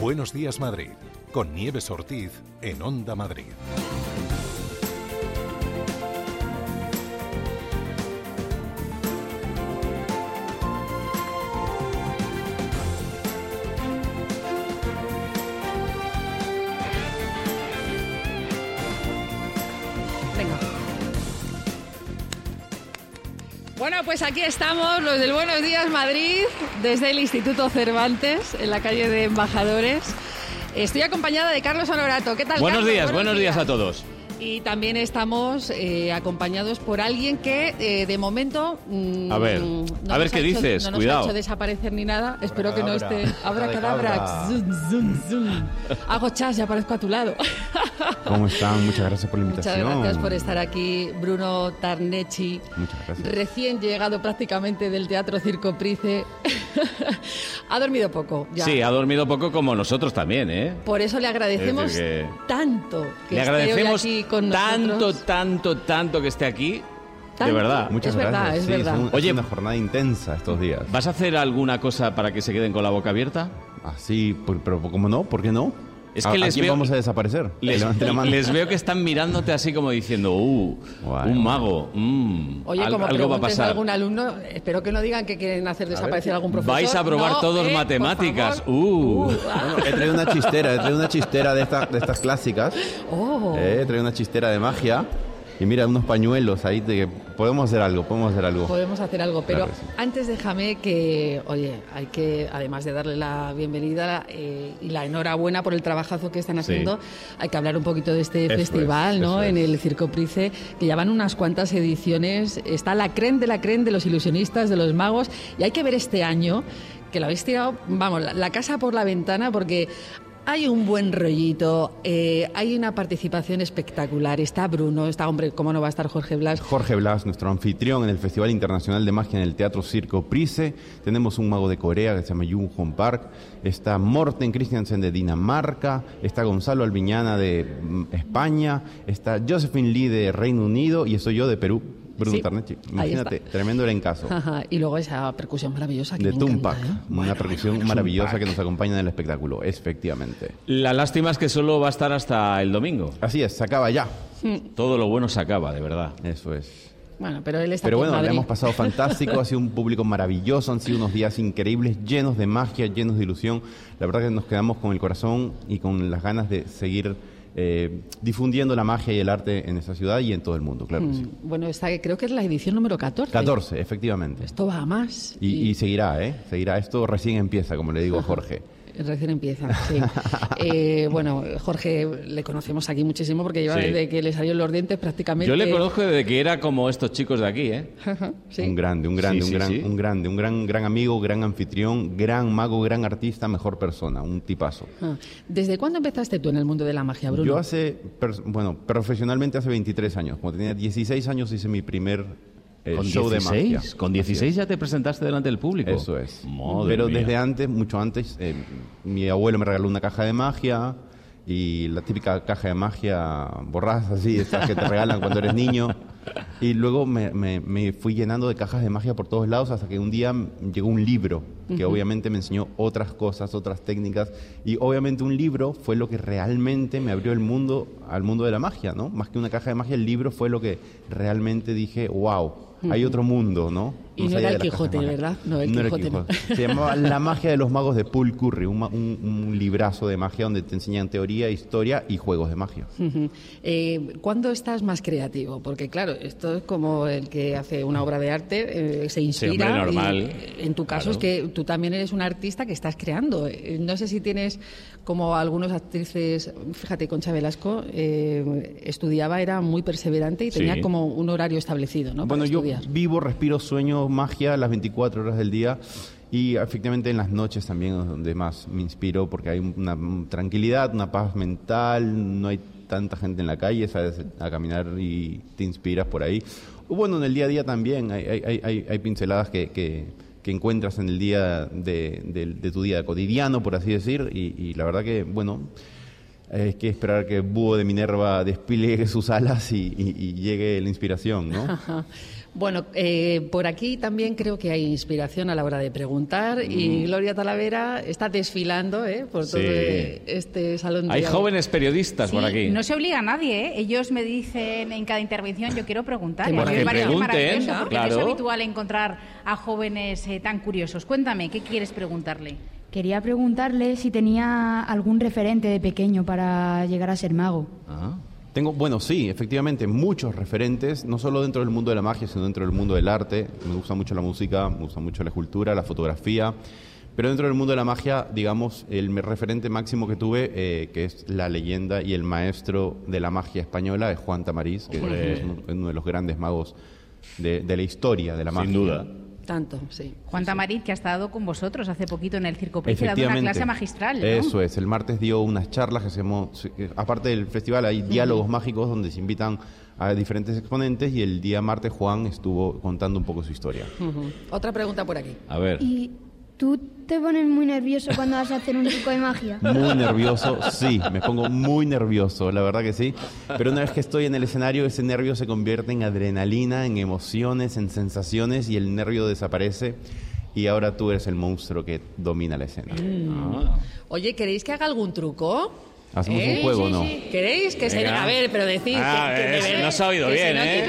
Buenos días, Madrid, con Nieves Ortiz en Onda Madrid. Bueno, pues aquí estamos, los del Buenos Días Madrid, desde el Instituto Cervantes, en la calle de Embajadores. Estoy acompañada de Carlos Honorato. ¿Qué tal, Buenos Carlos? buenos días a todos. Y también estamos acompañados por alguien que, de momento... a ver qué dices, no cuidado. No nos ha hecho desaparecer ni nada. Espero que no esté... Abracadabra. Zum, zum, zum. Hago chas y aparezco a tu lado. ¿Cómo están? Muchas gracias por la invitación. Muchas gracias por estar aquí, Bruno Tarnecci. Muchas gracias. Recién llegado prácticamente del Teatro Circo Price. Ha dormido poco. Ya. Sí, ha dormido poco como nosotros también, ¿eh? Por eso le agradecemos tanto que esté hoy aquí con nosotros. tanto que esté aquí. ¿Tanto? De verdad. Muchas gracias. Es verdad. Oye, es una jornada intensa estos días. ¿Vas a hacer alguna cosa para que se queden con la boca abierta? Así, pero ¿cómo no? ¿Por qué no? Es que les quién veo, vamos a desaparecer? les veo que están mirándote así como diciendo, un mago, Oye, como algo va a pasar. A algún alumno, espero que no digan que quieren hacer desaparecer a algún profesor. Vais a probar todos matemáticas. Bueno, he traído una chistera de estas clásicas. He traído una chistera de magia. Y mira, unos pañuelos ahí de que podemos hacer algo. Podemos hacer algo, pero claro que sí. Antes déjame que, oye, hay que, además de darle la bienvenida y la enhorabuena por el trabajazo que están haciendo, hay que hablar un poquito de este festival, ¿no? En el Circo Price, que ya van unas cuantas ediciones. Está la crème de los ilusionistas, de los magos, y hay que ver este año, que lo habéis tirado, vamos, la casa por la ventana, porque... hay un buen rollito, hay una participación espectacular. Está Bruno, está, hombre, ¿cómo no va a estar Jorge Blas? Jorge Blas, nuestro anfitrión en el Festival Internacional de Magia en el Teatro Circo Price. Tenemos un mago de Corea que se llama Jung Hong Park. Está Morten Christiansen de Dinamarca. Está Gonzalo Albiñana de España. Está Josephine Lee de Reino Unido. Y estoy yo de Perú. Bruno Tarnecci. Imagínate, tremendo elencazo. Y luego esa percusión maravillosa que de me Tumpac, encanta, ¿eh? una percusión maravillosa que nos acompaña en el espectáculo, efectivamente. La lástima es que solo va a estar hasta el domingo. Así es, se acaba ya. Todo lo bueno se acaba, de verdad. Eso es. Bueno, pero él está Pero aquí en bueno, Madrid. le hemos pasado fantástico, ha sido un público maravilloso, han sido unos días increíbles, llenos de magia, llenos de ilusión. La verdad que nos quedamos con el corazón y con las ganas de seguir difundiendo la magia y el arte en esta ciudad y en todo el mundo, claro que sí. Bueno, creo que es la edición número 14. 14, efectivamente. Esto va a más. Y seguirá, seguirá. Esto recién empieza, como le digo a Jorge. Recién empieza, sí. Bueno, Jorge le conocemos aquí muchísimo porque lleva desde que le salió los dientes prácticamente. Yo le conozco desde que era como estos chicos de aquí, ¿eh? Sí. Un grande, un gran amigo, gran anfitrión, gran mago, gran artista, mejor persona, un tipazo. ¿Desde cuándo empezaste tú en el mundo de la magia, Bruno? Yo profesionalmente hace 23 años. Cuando tenía 16 años hice mi primer show de magia. ¿Con 16 ya te presentaste delante del público? Eso es. Madre Pero mía. desde antes, mucho antes, mi abuelo me regaló una caja de magia y la típica caja de magia borradas así, esas que te regalan cuando eres niño. Y luego me fui llenando de cajas de magia por todos lados hasta que un día llegó un libro que obviamente me enseñó otras cosas, otras técnicas, y obviamente un libro fue lo que realmente me abrió al mundo de la magia, ¿no? Más que una caja de magia, el libro fue lo que realmente dije, wow, hay otro mundo, ¿no? Y no era el Quijote, ¿verdad? No, el Quijote no. Se llamaba La magia de los magos de Paul Curry, un librazo de magia donde te enseñan teoría, historia y juegos de magia. ¿Cuándo estás más creativo? Porque claro, esto es como el que hace una obra de arte, se inspira. Sí, hombre, normal. En tu caso es que tú también eres un artista que estás creando. No sé si tienes como algunas actrices, fíjate, Concha Velasco estudiaba, era muy perseverante y tenía como un horario establecido, ¿no? Bueno, yo vivo, respiro, sueño magia las 24 horas del día y efectivamente en las noches también es donde más me inspiro porque hay una tranquilidad, una paz mental, no hay tanta gente en la calle, sales a caminar y te inspiras por ahí. Bueno, en el día a día también hay pinceladas que encuentras en el día de tu día cotidiano, por así decir, y la verdad que, bueno, hay que esperar que el búho de Minerva despliegue sus alas y llegue la inspiración, ¿no? Bueno, por aquí también creo que hay inspiración a la hora de preguntar y Gloria Talavera está desfilando por todo este salón. Hay jóvenes periodistas por aquí. No se obliga a nadie, ¿eh? Ellos me dicen en cada intervención, yo quiero preguntar. Pues que pregunten, porque no es habitual encontrar a jóvenes tan curiosos. Cuéntame, ¿qué quieres preguntarle? Quería preguntarle si tenía algún referente de pequeño para llegar a ser mago. Bueno, sí, efectivamente, muchos referentes, no solo dentro del mundo de la magia, sino dentro del mundo del arte. Me gusta mucho la música, me gusta mucho la escultura, la fotografía, pero dentro del mundo de la magia, digamos, el referente máximo que tuve, que es la leyenda y el maestro de la magia española, es Juan Tamariz, que es uno de los grandes magos de la historia de la magia. Sin duda. Tanto, sí. Juan Tamariz, que ha estado con vosotros hace poquito en el Circo Price, dando una clase magistral, ¿no? Eso es, el martes dio unas charlas que se llamó, aparte del festival hay diálogos mágicos donde se invitan a diferentes exponentes y el día martes Juan estuvo contando un poco su historia. Otra pregunta por aquí. A ver. ¿Y tú te pones muy nervioso cuando vas a hacer un truco de magia? Muy nervioso, sí, me pongo muy nervioso, la verdad que sí. Pero una vez que estoy en el escenario, ese nervio se convierte en adrenalina, en emociones, en sensaciones y el nervio desaparece. Y ahora tú eres el monstruo que domina la escena. Oye, ¿queréis que haga algún truco? ¿Hacemos un juego o no? ¿Queréis que se... A ver, pero decid... que no se ha oído bien, ¿eh?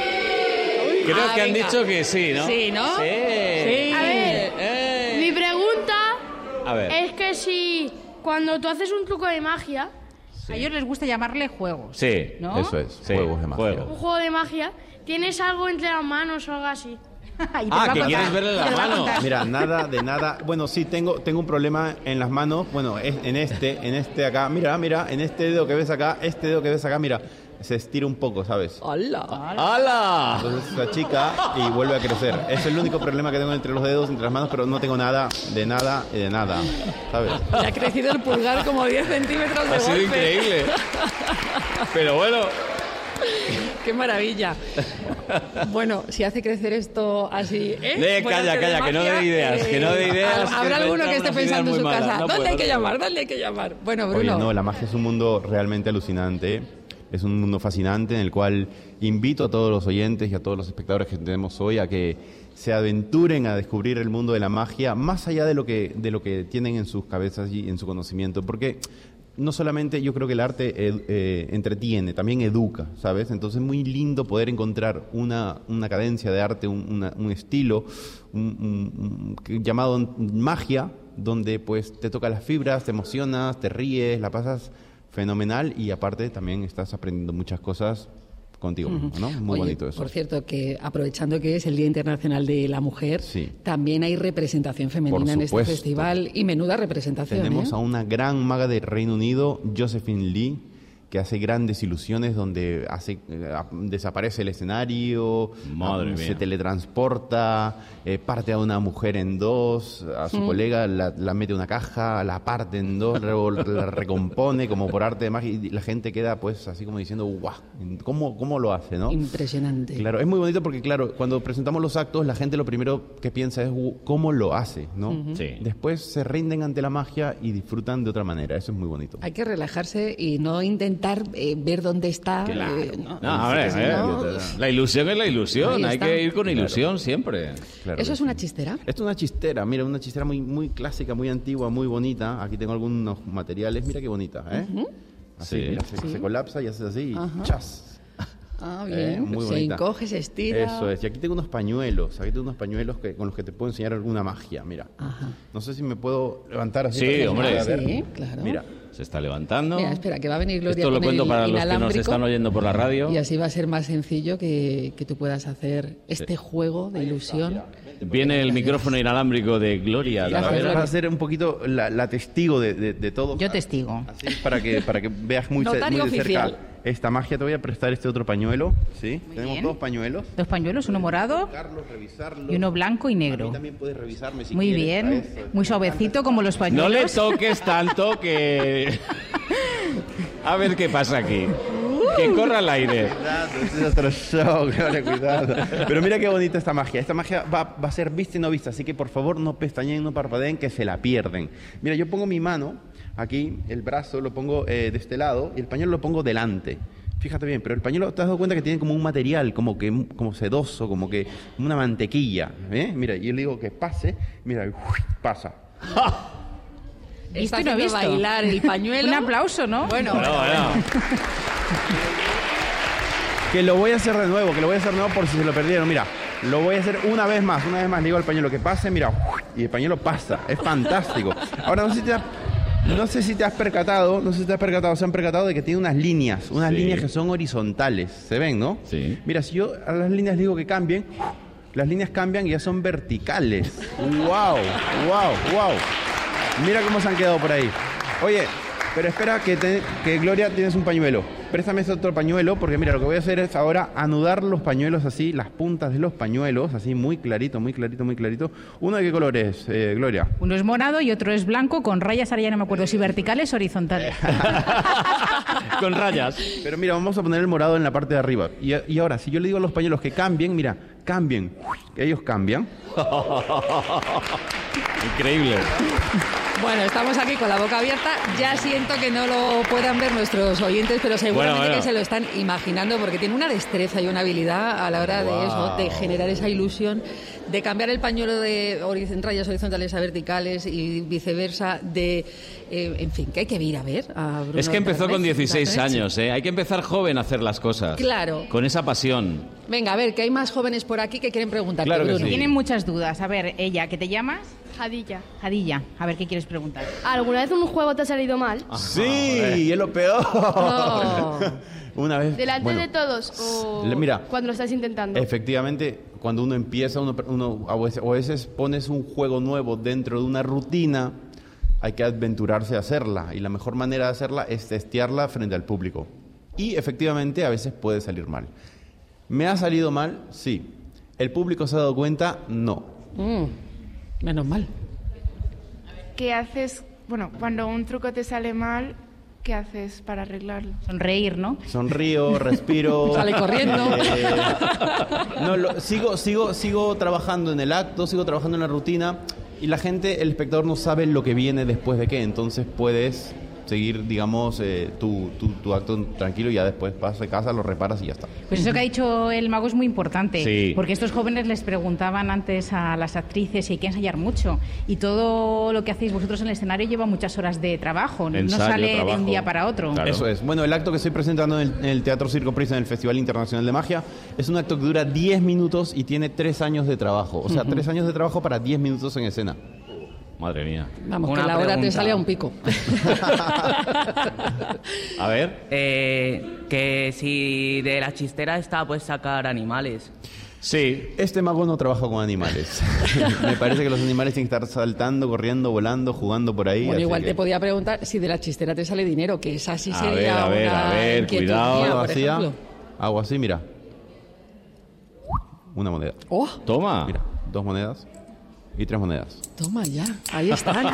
Creo que han dicho que sí, ¿no? Sí, ¿no? Sí. A ver, mi pregunta es que si cuando tú haces un truco de magia... A ellos les gusta llamarle juegos. Sí, ¿no? Eso es, juegos de magia. Un juego de magia, ¿tienes algo entre las manos o algo así? ¿que quieres verle la mano? Mira, nada de nada. Bueno, sí, tengo un problema en las manos. Bueno, en este acá. Mira, en este dedo que ves acá, mira, se estira un poco, ¿sabes? ¡Hala! Entonces se achica y vuelve a crecer. Es el único problema que tengo entre los dedos, entre las manos, pero no tengo nada, ¿sabes? Le ha crecido el pulgar como 10 centímetros de Ha sido golpe. increíble. Pero bueno... ¡Qué maravilla! Bueno, si hace crecer esto así... Calla, que no dé ideas. Habrá alguno que esté pensando en su casa. ¿Dónde hay que llamar? Bueno, Bruno... Oye, no, la magia es un mundo realmente alucinante. Es un mundo fascinante en el cual invito a todos los oyentes y a todos los espectadores que tenemos hoy a que se aventuren a descubrir el mundo de la magia más allá de lo que tienen en sus cabezas y en su conocimiento. Porque... no solamente yo creo que el arte entretiene, también educa, ¿sabes? Entonces es muy lindo poder encontrar una cadencia de arte, un estilo llamado magia, donde pues te toca las fibras, te emocionas, te ríes, la pasas fenomenal y aparte también estás aprendiendo muchas cosas contigo mismo, ¿no? Muy bonito eso. Por cierto, que aprovechando que es el Día Internacional de la Mujer, también hay representación femenina en este festival y menuda representación. Tenemos a una gran maga del Reino Unido, Josephine Lee, que hace grandes ilusiones donde desaparece el escenario, se teletransporta, parte a una mujer en dos, a su colega la mete en una caja, la parte en dos, luego la recompone como por arte de magia y la gente queda pues así como diciendo ¡guau! ¿Cómo lo hace, no? Impresionante. Claro, es muy bonito porque claro, cuando presentamos los actos la gente lo primero que piensa es ¿cómo lo hace? ¿No? Sí. Después se rinden ante la magia y disfrutan de otra manera, eso es muy bonito. Hay que relajarse y no intentar ver dónde está. La ilusión es la ilusión. Hay que ir con ilusión siempre. Claro. ¿Eso es una chistera? Esto es una chistera, mira, una chistera muy, muy clásica, muy antigua, muy bonita. Aquí tengo algunos materiales, mira qué bonita, ¿eh? Así, mira, se colapsa y hace así y ¡chas! Ah, bien. Muy se bonita. encoge, se estira. Eso es. Y aquí tengo unos pañuelos. Con los que te puedo enseñar alguna magia. Mira. No sé si me puedo levantar así. Sí, hombre. Sí, claro. Mira. Se está levantando. Mira, espera, que va a venir Gloria Esto lo con cuento el para los que inalámbrico, nos están oyendo por la radio. Y así va a ser más sencillo que tú puedas hacer este juego de ilusión. Viene el micrófono inalámbrico de Gloria. Vas a ser un poquito la testigo de todo. Yo testigo. Así, para que veas muy de cerca esta magia. Te voy a prestar este otro pañuelo. ¿Sí? Tenemos dos pañuelos. Dos pañuelos, uno morado y uno blanco y negro. A mí también puedes revisarme si muy quieres. Bien, muy suavecito como los pañuelos. No le toques tanto que... A ver qué pasa aquí. Que corra al aire. Este es otro show, cuidado. Pero mira qué bonita esta magia. Esta magia va a ser vista y no vista, así que por favor no pestañeen, no parpadeen, que se la pierden. Mira, yo pongo mi mano aquí el brazo lo pongo de este lado y el pañuelo lo pongo delante. Fíjate bien, pero el pañuelo, ¿te has dado cuenta que tiene como un material como sedoso, como una mantequilla? Mira, yo le digo que pase, mira, pasa. Está haciendo bailar el pañuelo. Un aplauso, ¿no? Bueno. Que lo voy a hacer de nuevo, por si se lo perdieron. Mira, lo voy a hacer una vez más. Le digo al pañuelo que pase, mira, y el pañuelo pasa. Es fantástico. Ahora, no sé si te has percatado, se han percatado de que tiene unas líneas que son horizontales. ¿Se ven, no? Sí. Mira, si yo a las líneas digo que cambien, las líneas cambian y ya son verticales. ¡Wow! Mira cómo se han quedado por ahí. Oye, pero espera que Gloria, tienes un pañuelo. Préstame ese otro pañuelo, porque mira, lo que voy a hacer es ahora anudar los pañuelos así, las puntas de los pañuelos, así muy clarito. ¿Uno de qué color es, Gloria? Uno es morado y otro es blanco, con rayas, ahora ya no me acuerdo si verticales o horizontales. Con rayas. Pero mira, vamos a poner el morado en la parte de arriba. Y ahora, si yo le digo a los pañuelos que cambien, mira, cambien. Ellos cambian. Increíble. Bueno, estamos aquí con la boca abierta. Ya siento que no lo puedan ver nuestros oyentes, pero seguramente que se lo están imaginando, porque tiene una destreza y una habilidad a la hora de eso, de generar esa ilusión, de cambiar el pañuelo de rayas horizontales a verticales y viceversa, en fin, que hay que ir a ver a Bruno. Es que empezó con 16 años, ¿eh? Hay que empezar joven a hacer las cosas. Claro. Con esa pasión. Venga, a ver, que hay más jóvenes por aquí que quieren preguntarte, Claro que Bruno. sí. Tienen muchas dudas. A ver, ella, ¿qué te llamas? Jadilla. Jadilla. A ver, ¿qué quieres preguntar? ¿Alguna vez un juego te ha salido mal? Sí, es lo peor. No. Una vez. ¿Delante de todos o mira, cuando lo estás intentando? Efectivamente, cuando uno empieza, uno a veces pones un juego nuevo dentro de una rutina, hay que aventurarse a hacerla. Y la mejor manera de hacerla es testearla frente al público. Y efectivamente, a veces puede salir mal. ¿Me ha salido mal? Sí. ¿El público se ha dado cuenta? No. Menos mal. ¿Qué haces? Bueno, cuando un truco te sale mal, ¿qué haces para arreglarlo? Sonreír, ¿no? Sonrío, respiro. Sale corriendo. Sigo trabajando en el acto, sigo trabajando en la rutina y la gente, el espectador no sabe lo que viene después de qué, entonces puedes seguir, digamos, tu acto tranquilo y ya después vas a casa, lo reparas y ya está. Pues eso que ha dicho el mago es muy importante, sí. Porque estos jóvenes les preguntaban antes a las actrices si hay que ensayar mucho, y todo lo que hacéis vosotros en el escenario lleva muchas horas de trabajo, no sale de un día para otro. Claro. Eso es. Bueno, el acto que estoy presentando en el Teatro Circo Price en el Festival Internacional de Magia es un acto que dura 10 minutos y tiene 3 años de trabajo. O sea, 3 años de trabajo para 10 minutos en escena. Madre mía. Vamos, Una que la hora pregunta. te sale a un pico. A ver. Que si de la chistera esta puedes sacar animales. Sí. Este mago no trabaja con animales. Me parece que los animales tienen que estar saltando, corriendo, volando, jugando por ahí. Bueno, así igual que... te podía preguntar si de la chistera te sale dinero, que esa sí A sería ver, una a ver, inquietud cuidado. mía, Hago por así, ejemplo. hago así, mira. Una moneda. Oh, Toma. Mira, 2 monedas y 3 monedas. toma ya, ahí están.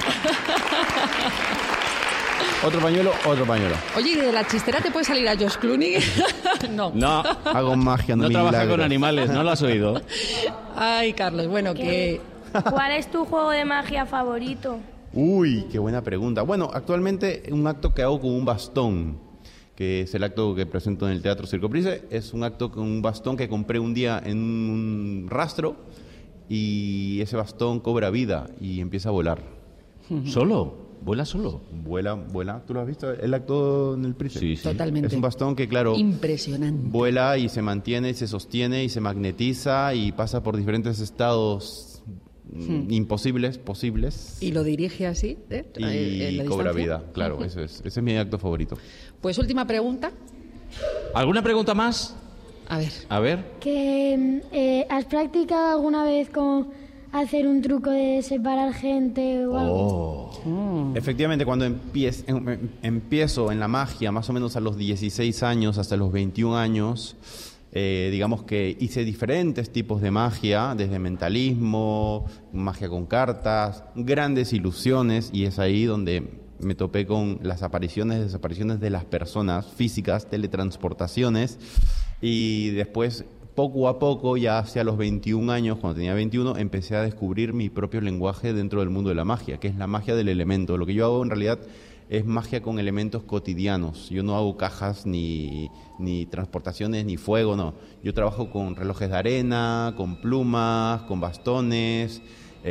Otro pañuelo, otro pañuelo. Oye, ¿y de la chistera te puede salir a George Clooney? No. No, Hago magia, no trabaja milagros. con animales, ¿no lo has oído? Ay, Carlos, bueno, que... ¿Cuál es tu juego de magia favorito? Uy, qué buena pregunta. Bueno, actualmente un acto que hago con un bastón, que es el acto que presento en el Teatro Circo Price, es un acto con un bastón que compré un día en un rastro y ese bastón cobra vida y empieza a volar. ¿Solo? ¿Vuela solo? Vuela. ¿Tú lo has visto el acto en el Price? Sí, sí. Totalmente. Es un bastón que, claro, Impresionante. vuela y se mantiene y se sostiene y se magnetiza y pasa por diferentes estados imposibles, posibles. Y lo dirige así, ¿eh? Y En la cobra distancia. vida, claro, ese es mi acto favorito. Pues última pregunta. ¿Alguna pregunta más? A ver. A ver. Que ¿has practicado alguna vez con hacer un truco de separar gente o algo? Efectivamente, cuando empiezo en la magia, más o menos a los 16 años hasta los 21 años, digamos que hice diferentes tipos de magia, desde mentalismo, magia con cartas, grandes ilusiones, y es ahí donde me topé con las desapariciones de las personas físicas, teletransportaciones, y después, poco a poco, ya hacia los 21 años, cuando tenía 21, empecé a descubrir mi propio lenguaje dentro del mundo de la magia, que es la magia del elemento. Lo que yo hago en realidad es magia con elementos cotidianos. Yo no hago cajas ni transportaciones ni fuego, no. Yo trabajo con relojes de arena, con plumas, con bastones,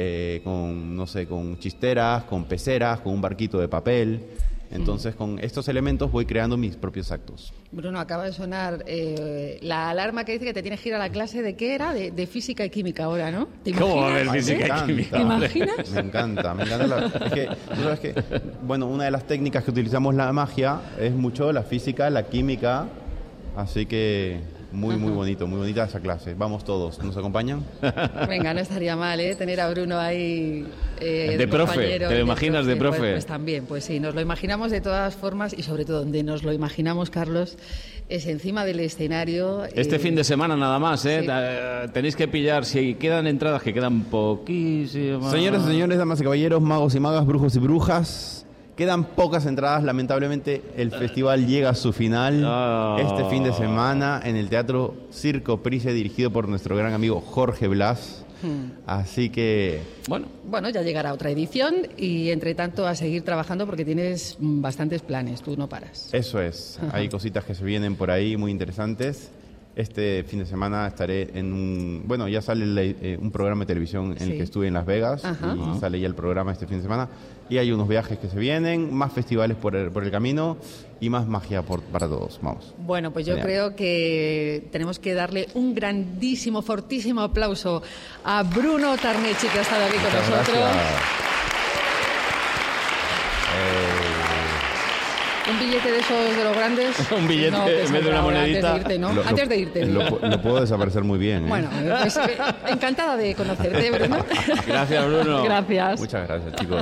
con chisteras, con peceras, con un barquito de papel. Entonces, con estos elementos voy creando mis propios actos. Bruno, acaba de sonar la alarma que dice que te tienes que ir a la clase de ¿qué era? De física y química ahora, ¿no? ¿Cómo va a haber física y química? ¿Te imaginas? Me encanta. Es que, tú sabes que, bueno, una de las técnicas que utilizamos la magia es mucho la física, la química, así que... Muy bonito, muy bonita esa clase. Vamos todos, ¿nos acompañan? Venga, no estaría mal, tener a Bruno ahí de profe, ¿te lo imaginas de profe? Pues también, pues sí, nos lo imaginamos de todas formas y sobre todo donde nos lo imaginamos, Carlos, es encima del escenario. Este fin de semana nada más, Sí. Tenéis que pillar, si quedan entradas, que quedan poquísimas. Señoras y señores, damas y caballeros, magos y magas, brujos y brujas... Quedan pocas entradas, lamentablemente el festival llega a su final este fin de semana en el Teatro Circo Price, dirigido por nuestro gran amigo Jorge Blas. Así que... Bueno, ya llegará otra edición y entre tanto a seguir trabajando porque tienes bastantes planes, tú no paras. Eso es, hay cositas que se vienen por ahí muy interesantes. Este fin de semana estaré en ya sale un programa de televisión en el que estuve en Las Vegas y sale ya el programa este fin de semana. Y hay unos viajes que se vienen, más festivales por el camino y más magia para todos. Vamos. Bueno, pues yo creo que tenemos que darle un grandísimo, fortísimo aplauso a Bruno Tarnechi, que ha estado aquí con nosotros. Gracias. Un billete de esos de los grandes. Un billete en vez de una monedita. Antes de irte. Lo puedo desaparecer muy bien. Bueno, pues, encantada de conocerte, Bruno. Gracias, Bruno. Gracias. Muchas gracias, chicos.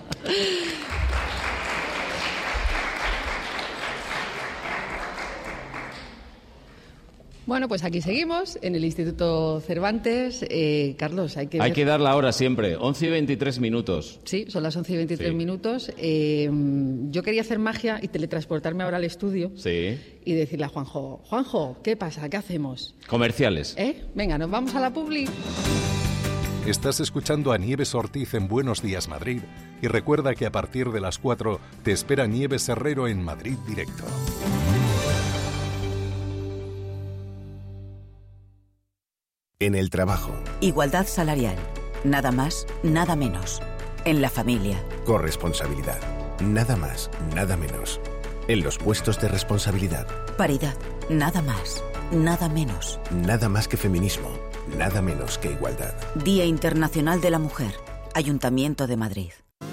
Bueno, pues aquí seguimos, en el Instituto Cervantes. Carlos, hay que dar la hora siempre, 11 y 23 minutos. Sí, son las 11 y 23 minutos. Yo quería hacer magia y teletransportarme ahora al estudio. Sí. Y decirle a Juanjo, ¿qué pasa? ¿Qué hacemos? Comerciales. Venga, nos vamos a la publi. Estás escuchando a Nieves Ortiz en Buenos Días Madrid y recuerda que a partir de las 4 te espera Nieves Herrero en Madrid Directo. En el trabajo. Igualdad salarial. Nada más, nada menos. En la familia. Corresponsabilidad. Nada más, nada menos. En los puestos de responsabilidad. Paridad. Nada más, nada menos. Nada más que feminismo. Nada menos que igualdad. Día Internacional de la Mujer. Ayuntamiento de Madrid.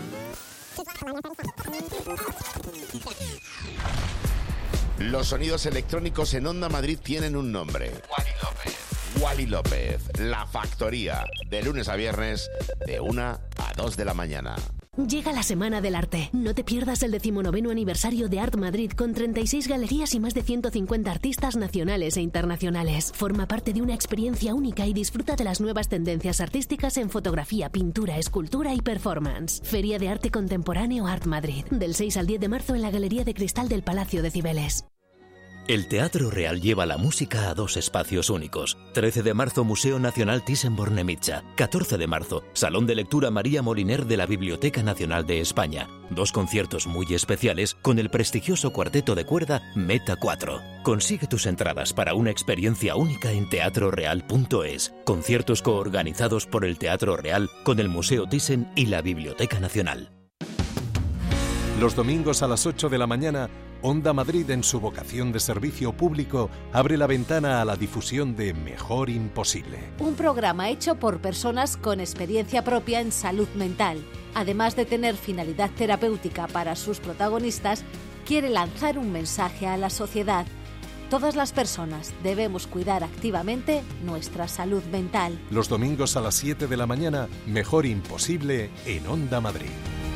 Los sonidos electrónicos en Onda Madrid tienen un nombre. Wally López, La Factoría, de lunes a viernes, de 1 a 2 de la mañana. Llega la Semana del Arte. No te pierdas el 19º aniversario de Art Madrid con 36 galerías y más de 150 artistas nacionales e internacionales. Forma parte de una experiencia única y disfruta de las nuevas tendencias artísticas en fotografía, pintura, escultura y performance. Feria de Arte Contemporáneo Art Madrid, del 6 al 10 de marzo en la Galería de Cristal del Palacio de Cibeles. El Teatro Real lleva la música a 2 espacios únicos. 13 de marzo, Museo Nacional Thyssen-Bornemisza. 14 de marzo, Salón de Lectura María Moliner de la Biblioteca Nacional de España. 2 conciertos muy especiales con el prestigioso cuarteto de cuerda Meta 4. Consigue tus entradas para una experiencia única en teatroreal.es. Conciertos coorganizados por el Teatro Real con el Museo Thyssen y la Biblioteca Nacional. Los domingos a las 8 de la mañana, Onda Madrid, en su vocación de servicio público, abre la ventana a la difusión de Mejor Imposible. Un programa hecho por personas con experiencia propia en salud mental. Además de tener finalidad terapéutica para sus protagonistas, quiere lanzar un mensaje a la sociedad. Todas las personas debemos cuidar activamente nuestra salud mental. Los domingos a las 7 de la mañana, Mejor Imposible en Onda Madrid.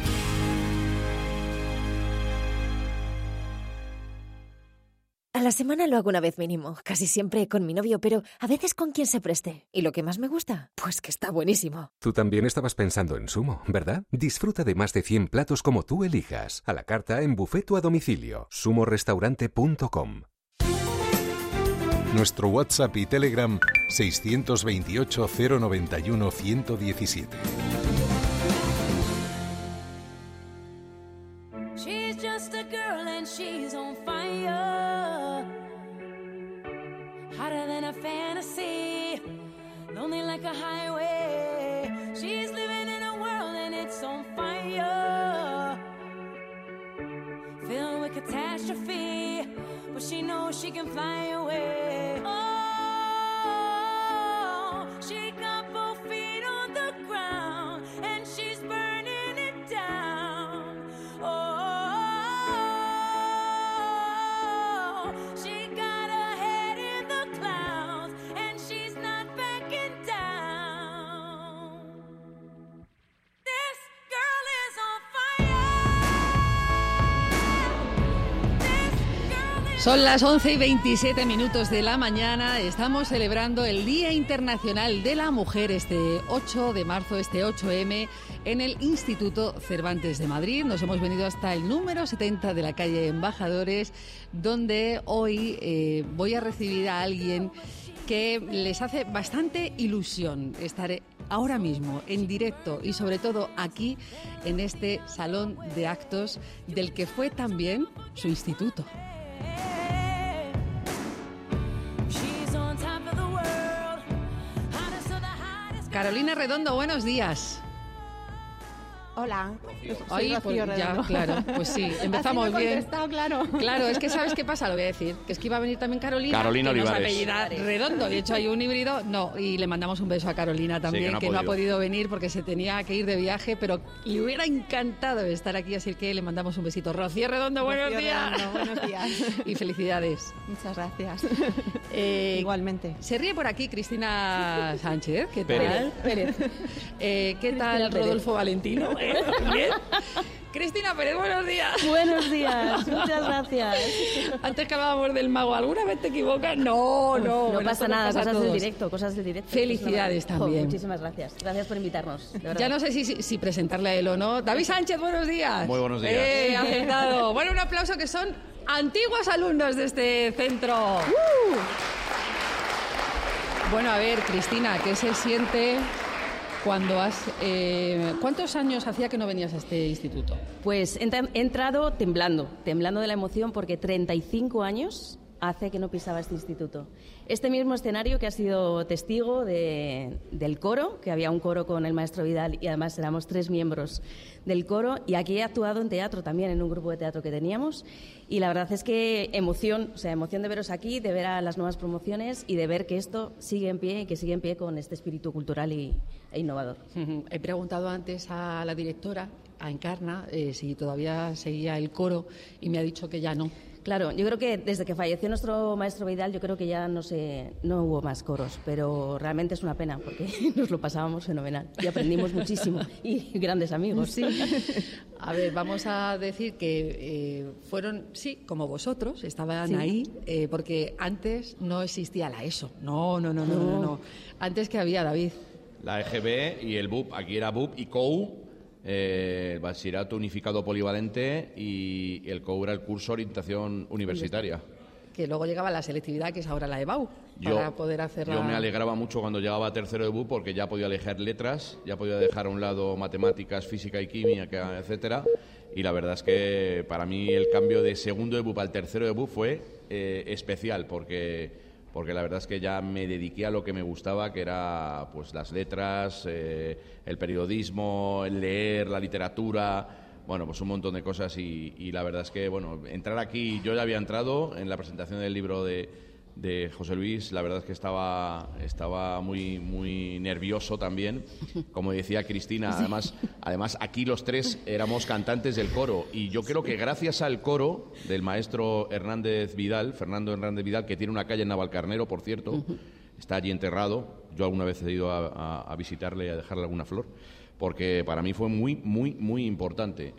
A la semana lo hago una vez mínimo, casi siempre con mi novio, pero a veces con quien se preste. ¿Y lo que más me gusta? Pues que está buenísimo. Tú también estabas pensando en Sumo, ¿verdad? Disfruta de más de 100 platos como tú elijas, a la carta, en buffet o a domicilio. sumorestaurante.com. Nuestro WhatsApp y Telegram 628 091 117. and she's on fire. Hotter than a fantasy, lonely like a highway. She's living in a world and it's on fire, filled with catastrophe, but she knows she can fly away. Oh, she got both feet on the ground and she's burning it down. Oh, she got her head in the clouds and she's not backing down. This girl is on fire. Son las 11:27 de la mañana. Estamos celebrando el Día Internacional de la Mujer este 8 de marzo, este 8M, en el Instituto Cervantes de Madrid. Nos hemos venido hasta el número 70 de la calle Embajadores, donde hoy voy a recibir a alguien que les hace bastante ilusión estar ahora mismo en directo y sobre todo aquí en este salón de actos del que fue también su instituto. Carolina Redondo, buenos días. Hola. Ay, pues ya, claro, pues sí, empezamos Así me he bien. contestado, claro. Claro, es que ¿sabes qué pasa? Lo voy a decir, que es que iba a venir también Carolina que Olivares. nos apellida Redondo, de hecho hay un híbrido, no, y le mandamos un beso a Carolina también, que no ha podido venir porque se tenía que ir de viaje, pero le hubiera encantado estar aquí, así que le mandamos un besito. Rocío Redondo, buenos días. Redondo, buenos días. Y felicidades. Muchas gracias. Igualmente. Se ríe por aquí Cristina Sánchez, ¿qué tal? Pérez. ¿Qué tal Rodolfo Valentino? ¿Bien? Cristina Pérez, buenos días. Buenos días, muchas gracias. Antes que hablábamos del mago, ¿alguna vez te equivocas? No pasa nada, cosas del directo. Felicidades también. Muchísimas gracias. Gracias por invitarnos. Ya no sé si presentarle a él o no. David Sánchez, buenos días. Muy buenos días. Aceptado. Bueno, un aplauso, que son antiguos alumnos de este centro. Bueno, a ver, Cristina, ¿qué se siente cuando has... ¿Cuántos años hacía que no venías a este instituto? Pues he entrado temblando de la emoción, porque 35 años hace que no pisaba este instituto. Este mismo escenario que ha sido testigo del coro, que había un coro con el maestro Vidal y además éramos 3 miembros del coro, y aquí he actuado en teatro también, en un grupo de teatro que teníamos, y la verdad es que emoción de veros aquí, de ver a las nuevas promociones y de ver que esto sigue en pie y que sigue en pie con este espíritu cultural e innovador. He preguntado antes a la directora, a Encarna, si todavía seguía el coro, y me ha dicho que ya no. Claro, yo creo que desde que falleció nuestro maestro Vidal, yo creo que ya no hubo más coros, pero realmente es una pena porque nos lo pasábamos fenomenal y aprendimos muchísimo y grandes amigos. Sí. A ver, vamos a decir que fueron, sí, como vosotros, estaban ahí, porque antes no existía la ESO. No. Antes, ¿qué había, David? La EGB y el BUP. Aquí era BUP y COU. El bachillerato unificado polivalente, y el COU era el curso de orientación universitaria. Que luego llegaba la selectividad, que es ahora la EBAU, para poder hacerla. Yo me alegraba mucho cuando llegaba a tercero de BUP, porque ya podía elegir letras, ya podía dejar a un lado matemáticas, física y química, etcétera. Y la verdad es que para mí el cambio de segundo de BUP al tercero de BUP fue especial, porque la verdad es que ya me dediqué a lo que me gustaba, que era pues las letras, el periodismo, el leer, la literatura, bueno, pues un montón de cosas, y la verdad es que, bueno, entrar aquí, yo ya había entrado en la presentación del libro de José Luis, la verdad es que estaba muy nervioso también, como decía Cristina. Además aquí los 3 éramos cantantes del coro, y yo creo que gracias al coro del maestro Fernando Hernández Vidal, que tiene una calle en Navalcarnero, por cierto, está allí enterrado. Yo alguna vez he ido a visitarle y a dejarle alguna flor, porque para mí fue muy importante.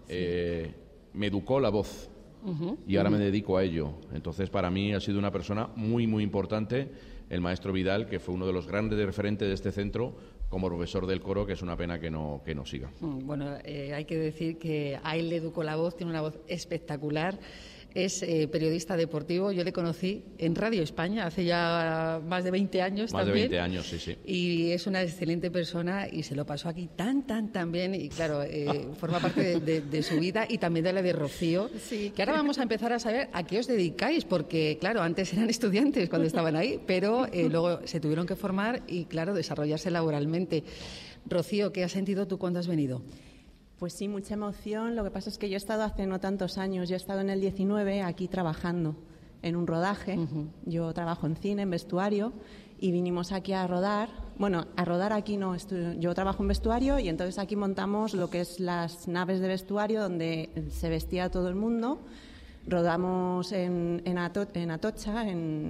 Me educó la voz. Y ahora me dedico a ello. Entonces, para mí ha sido una persona muy importante, el maestro Vidal, que fue uno de los grandes referentes de este centro como profesor del coro, que es una pena que no siga. Bueno, hay que decir que a él le educó la voz, tiene una voz espectacular. es periodista deportivo. Yo le conocí en Radio España hace ya más de 20 años más también. Más de 20 años, sí, sí. Y es una excelente persona y se lo pasó aquí tan bien. Y claro, forma parte de su vida y también de la de Rocío. Sí. Que ahora vamos a empezar a saber a qué os dedicáis, porque claro, antes eran estudiantes cuando estaban ahí, pero luego se tuvieron que formar y claro, desarrollarse laboralmente. Rocío, ¿qué has sentido tú cuando has venido? Pues sí, mucha emoción. Lo que pasa es que yo he estado hace no tantos años, yo he estado en el 19 aquí trabajando en un rodaje. Yo trabajo en cine, en vestuario, y vinimos aquí a rodar. Bueno, a rodar aquí no, yo trabajo en vestuario y entonces aquí montamos lo que es las naves de vestuario donde se vestía todo el mundo. Rodamos en Atocha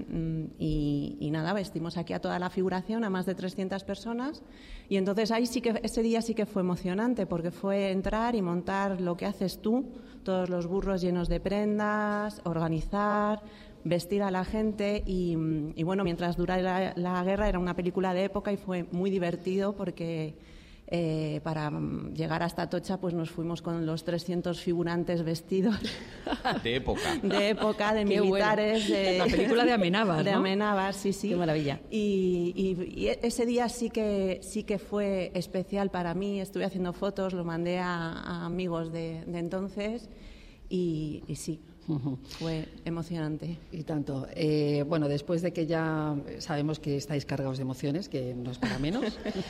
y nada, vestimos aquí a toda la figuración, a más de 300 personas, y entonces ahí sí que ese día sí que fue emocionante porque fue entrar y montar lo que haces tú, todos los burros llenos de prendas, organizar, vestir a la gente y bueno, mientras dura la guerra era una película de época y fue muy divertido porque para llegar hasta Atocha pues nos fuimos con los 300 figurantes vestidos de época, de militares, la película de Amenábar, ¿no? De Amenábar, sí, qué maravilla. Y ese día sí que fue especial para mí. Estuve haciendo fotos, lo mandé a amigos de entonces y sí. Fue emocionante. Y tanto. Bueno, después de que ya sabemos que estáis cargados de emociones, que no es para menos,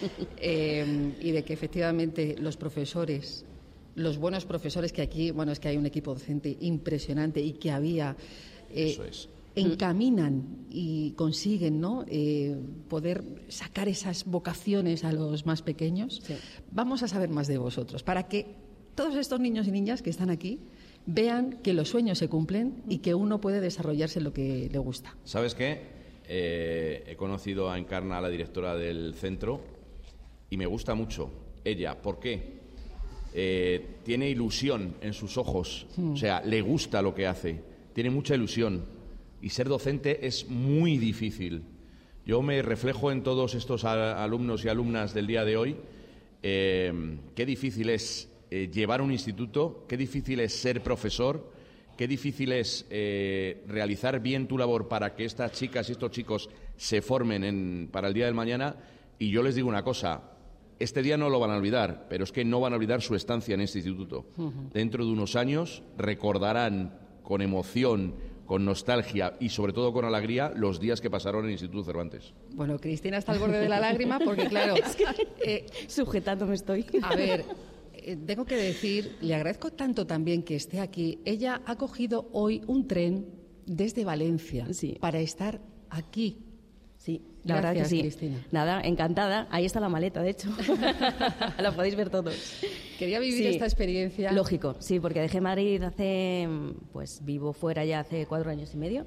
y de que efectivamente los profesores, los buenos profesores que aquí, bueno, es que hay un equipo docente impresionante y que había... Eso es. Encaminan y consiguen, ¿no?, poder sacar esas vocaciones a los más pequeños. Sí. Vamos a saber más de vosotros, para que todos estos niños y niñas que están aquí vean que los sueños se cumplen y que uno puede desarrollarse en lo que le gusta. ¿Sabes qué? He conocido a Encarna, la directora del centro, y me gusta mucho ella. ¿Por qué? Tiene ilusión en sus ojos, o sea, le gusta lo que hace, tiene mucha ilusión, y ser docente es muy difícil. Yo me reflejo en todos estos alumnos y alumnas del día de hoy. Qué difícil es llevar un instituto, qué difícil es ser profesor, qué difícil es realizar bien tu labor para que estas chicas y estos chicos se formen para el día del mañana. Y yo les digo una cosa, este día no lo van a olvidar, pero es que no van a olvidar su estancia en este instituto. Dentro de unos años recordarán con emoción, con nostalgia y sobre todo con alegría los días que pasaron en el Instituto Cervantes. Bueno, Cristina está al borde de la lágrima porque claro... es que sujetándome estoy. A ver... tengo que decir, le agradezco tanto también que esté aquí. Ella ha cogido hoy un tren desde Valencia para estar aquí. Sí, la verdad que sí. Cristina. Nada, encantada. Ahí está la maleta, de hecho. La podéis ver todos. Quería vivir esta experiencia. Lógico, sí, porque dejé Madrid vivo fuera ya hace 4 años y medio.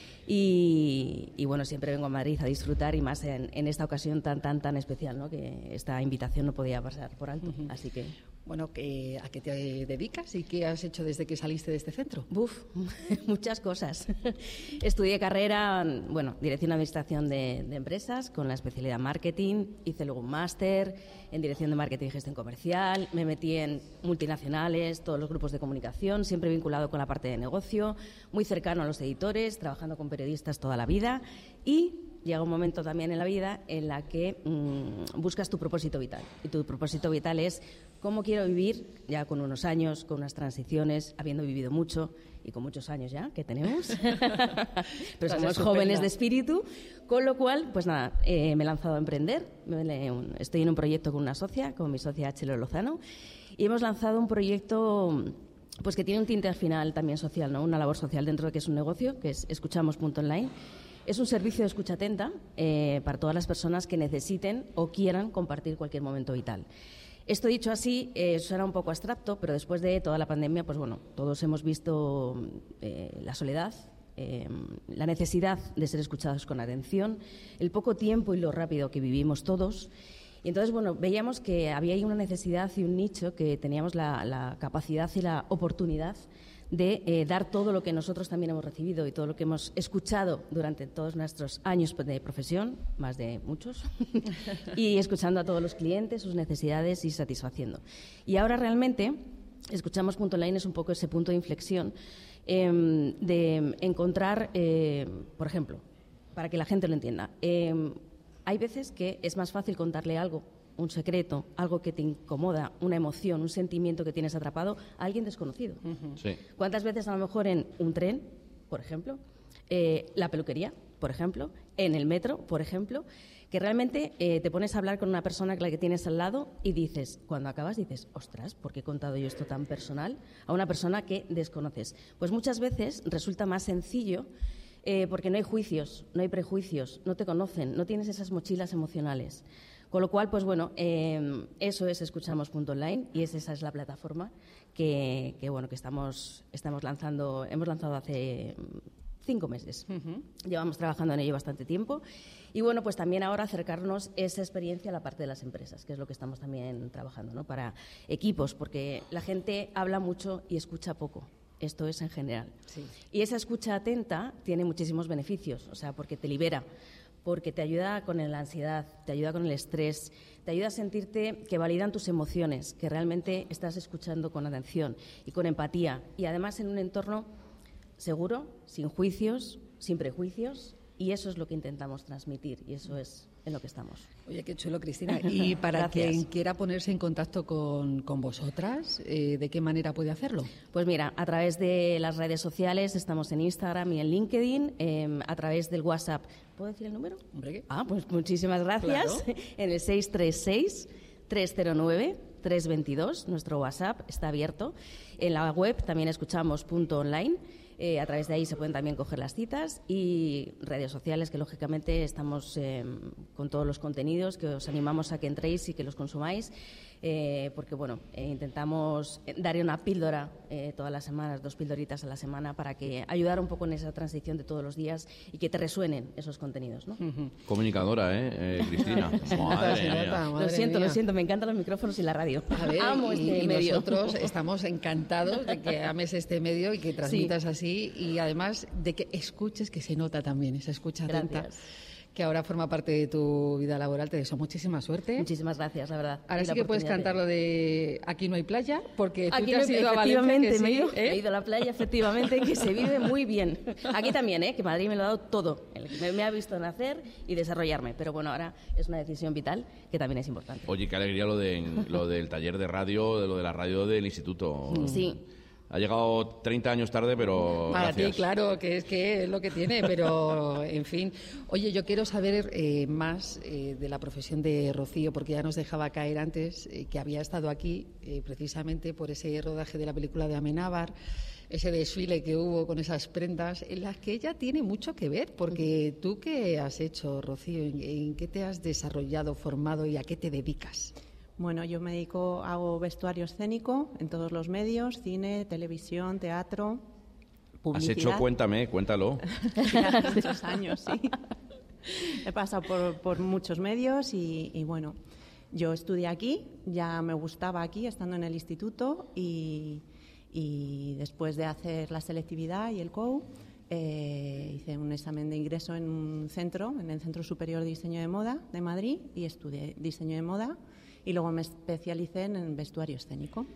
Y bueno, siempre vengo a Madrid a disfrutar y más en esta ocasión tan especial, ¿no?, que esta invitación no podía pasar por alto. Así que... Bueno, ¿a qué te dedicas y qué has hecho desde que saliste de este centro? Muchas cosas. Estudié carrera, Dirección de Administración de Empresas con la especialidad Marketing. Hice luego un máster en Dirección de Marketing y Gestión Comercial. Me metí en multinacionales, todos los grupos de comunicación, siempre vinculado con la parte de negocio, muy cercano a los editores, trabajando con periodistas toda la vida. Y llega un momento también en la vida en la que buscas tu propósito vital. Y tu propósito vital es cómo quiero vivir, ya con unos años, con unas transiciones, habiendo vivido mucho y con muchos años ya que tenemos. Pero somos jóvenes de espíritu, con lo cual, pues nada, me he lanzado a emprender. Estoy en un proyecto con una socia, con mi socia Chelo Lozano, y hemos lanzado un proyecto pues que tiene un tinte al final también social, ¿no?, una labor social dentro de que es un negocio, que es Escuchamos.online. Es un servicio de escucha atenta para todas las personas que necesiten o quieran compartir cualquier momento vital. Esto dicho así, suena un poco abstracto, pero después de toda la pandemia, pues bueno, todos hemos visto la soledad, la necesidad de ser escuchados con atención, el poco tiempo y lo rápido que vivimos todos. Y entonces, bueno, veíamos que había ahí una necesidad y un nicho que teníamos la capacidad y la oportunidad de dar todo lo que nosotros también hemos recibido y todo lo que hemos escuchado durante todos nuestros años de profesión, más de muchos, y escuchando a todos los clientes, sus necesidades y satisfaciendo. Y ahora realmente Escuchamos.online es un poco ese punto de inflexión de encontrar, por ejemplo, para que la gente lo entienda, hay veces que es más fácil contarle algo, un secreto, algo que te incomoda, una emoción, un sentimiento que tienes atrapado a alguien desconocido. Sí. ¿Cuántas veces a lo mejor en un tren, por ejemplo, la peluquería, por ejemplo, en el metro, por ejemplo, que realmente te pones a hablar con una persona que la que tienes al lado y dices, cuando acabas dices, ostras, ¿por qué he contado yo esto tan personal a una persona que desconoces? Pues muchas veces resulta más sencillo porque no hay juicios, no hay prejuicios, no te conocen, no tienes esas mochilas emocionales. Con lo cual, pues bueno, eso es Escuchamos.online y esa es la plataforma que estamos lanzando, hemos lanzado hace 5 meses. Llevamos trabajando en ello bastante tiempo. Y bueno, pues también ahora acercarnos esa experiencia a la parte de las empresas, que es lo que estamos también trabajando, ¿no? Para equipos, porque la gente habla mucho y escucha poco. Esto es en general. Sí. Y esa escucha atenta tiene muchísimos beneficios, o sea, porque te libera, porque te ayuda con la ansiedad, te ayuda con el estrés, te ayuda a sentirte que validan tus emociones, que realmente estás escuchando con atención y con empatía. Y además en un entorno seguro, sin juicios, sin prejuicios, y eso es lo que intentamos transmitir y eso es en lo que estamos. Oye, qué chulo, Cristina. Y para quien quiera ponerse en contacto con vosotras, ¿de qué manera puede hacerlo? Pues mira, a través de las redes sociales, estamos en Instagram y en LinkedIn, a través del WhatsApp. ¿Puedo decir el número? Hombre, pues muchísimas gracias. Claro. En el 636-309-322, nuestro WhatsApp está abierto. En la web también escuchamos.online. A través de ahí se pueden también coger las citas y redes sociales que lógicamente estamos con todos los contenidos que os animamos a que entréis y que los consumáis porque bueno, intentamos dar una píldora todas las semanas, 2 pildoritas a la semana para que ayudar un poco en esa transición de todos los días y que te resuenen esos contenidos, ¿no? Comunicadora, Cristina. Madre mía. Lo siento, me encantan los micrófonos y la radio. A ver, amo este medio. Nosotros estamos encantados de que ames este medio y que transmitas sí. así y además de que escuches, que se nota también esa escucha atenta. Que ahora forma parte de tu vida laboral. Te deseo muchísima suerte. Muchísimas gracias, la verdad. Ahora sí que puedes cantar lo de Aquí no hay playa, porque tú Aquí te has ido a Valencia. Efectivamente, he ido a la playa, efectivamente, que se vive muy bien. Aquí también, que Madrid me lo ha dado todo. Me ha visto nacer y desarrollarme. Pero bueno, ahora es una decisión vital que también es importante. Oye, qué alegría lo del taller de radio, de lo de la radio del instituto. Sí. Ha llegado 30 años tarde, pero para gracias. ti, claro, que es lo que tiene, pero en fin. Oye, yo quiero saber más de la profesión de Rocío, porque ya nos dejaba caer antes que había estado aquí precisamente por ese rodaje de la película de Amenábar, ese desfile que hubo con esas prendas, en las que ella tiene mucho que ver, porque tú, ¿qué has hecho, Rocío? ¿En qué te has desarrollado, formado y a qué te dedicas? Bueno, yo me dedico, hago vestuario escénico en todos los medios, cine, televisión, teatro, publicidad. ¿Has hecho? Cuéntalo. Hace muchos años, sí. He pasado por muchos medios y bueno, yo estudié aquí, ya me gustaba aquí, estando en el instituto y después de hacer la selectividad y el COU, hice un examen de ingreso en un centro, en el Centro Superior de Diseño de Moda de Madrid y estudié diseño de moda. Y luego me especialicé en vestuario escénico.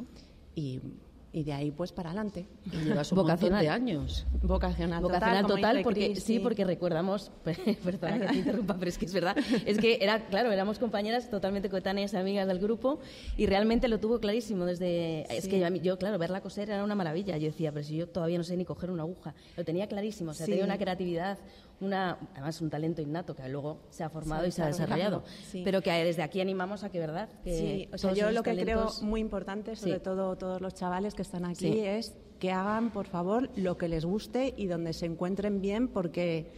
Y de ahí pues para adelante. Y llevas un montón de años. Vocacional total, porque sí, porque recordamos, perdona que te interrumpa, pero es que es verdad, es que éramos compañeras totalmente coetáneas, amigas del grupo, y realmente lo tuvo clarísimo desde, es que yo, claro, verla coser era una maravilla. Yo decía, pero si yo todavía no sé ni coger una aguja, lo tenía clarísimo, o sea, tenía una creatividad, además un talento innato que luego se ha formado y se ha desarrollado, pero que desde aquí animamos a que, ¿verdad? Que sí, o sea, yo lo que creo muy importante, sobre todo todos los chavales que están aquí, es que hagan, por favor, lo que les guste y donde se encuentren bien, porque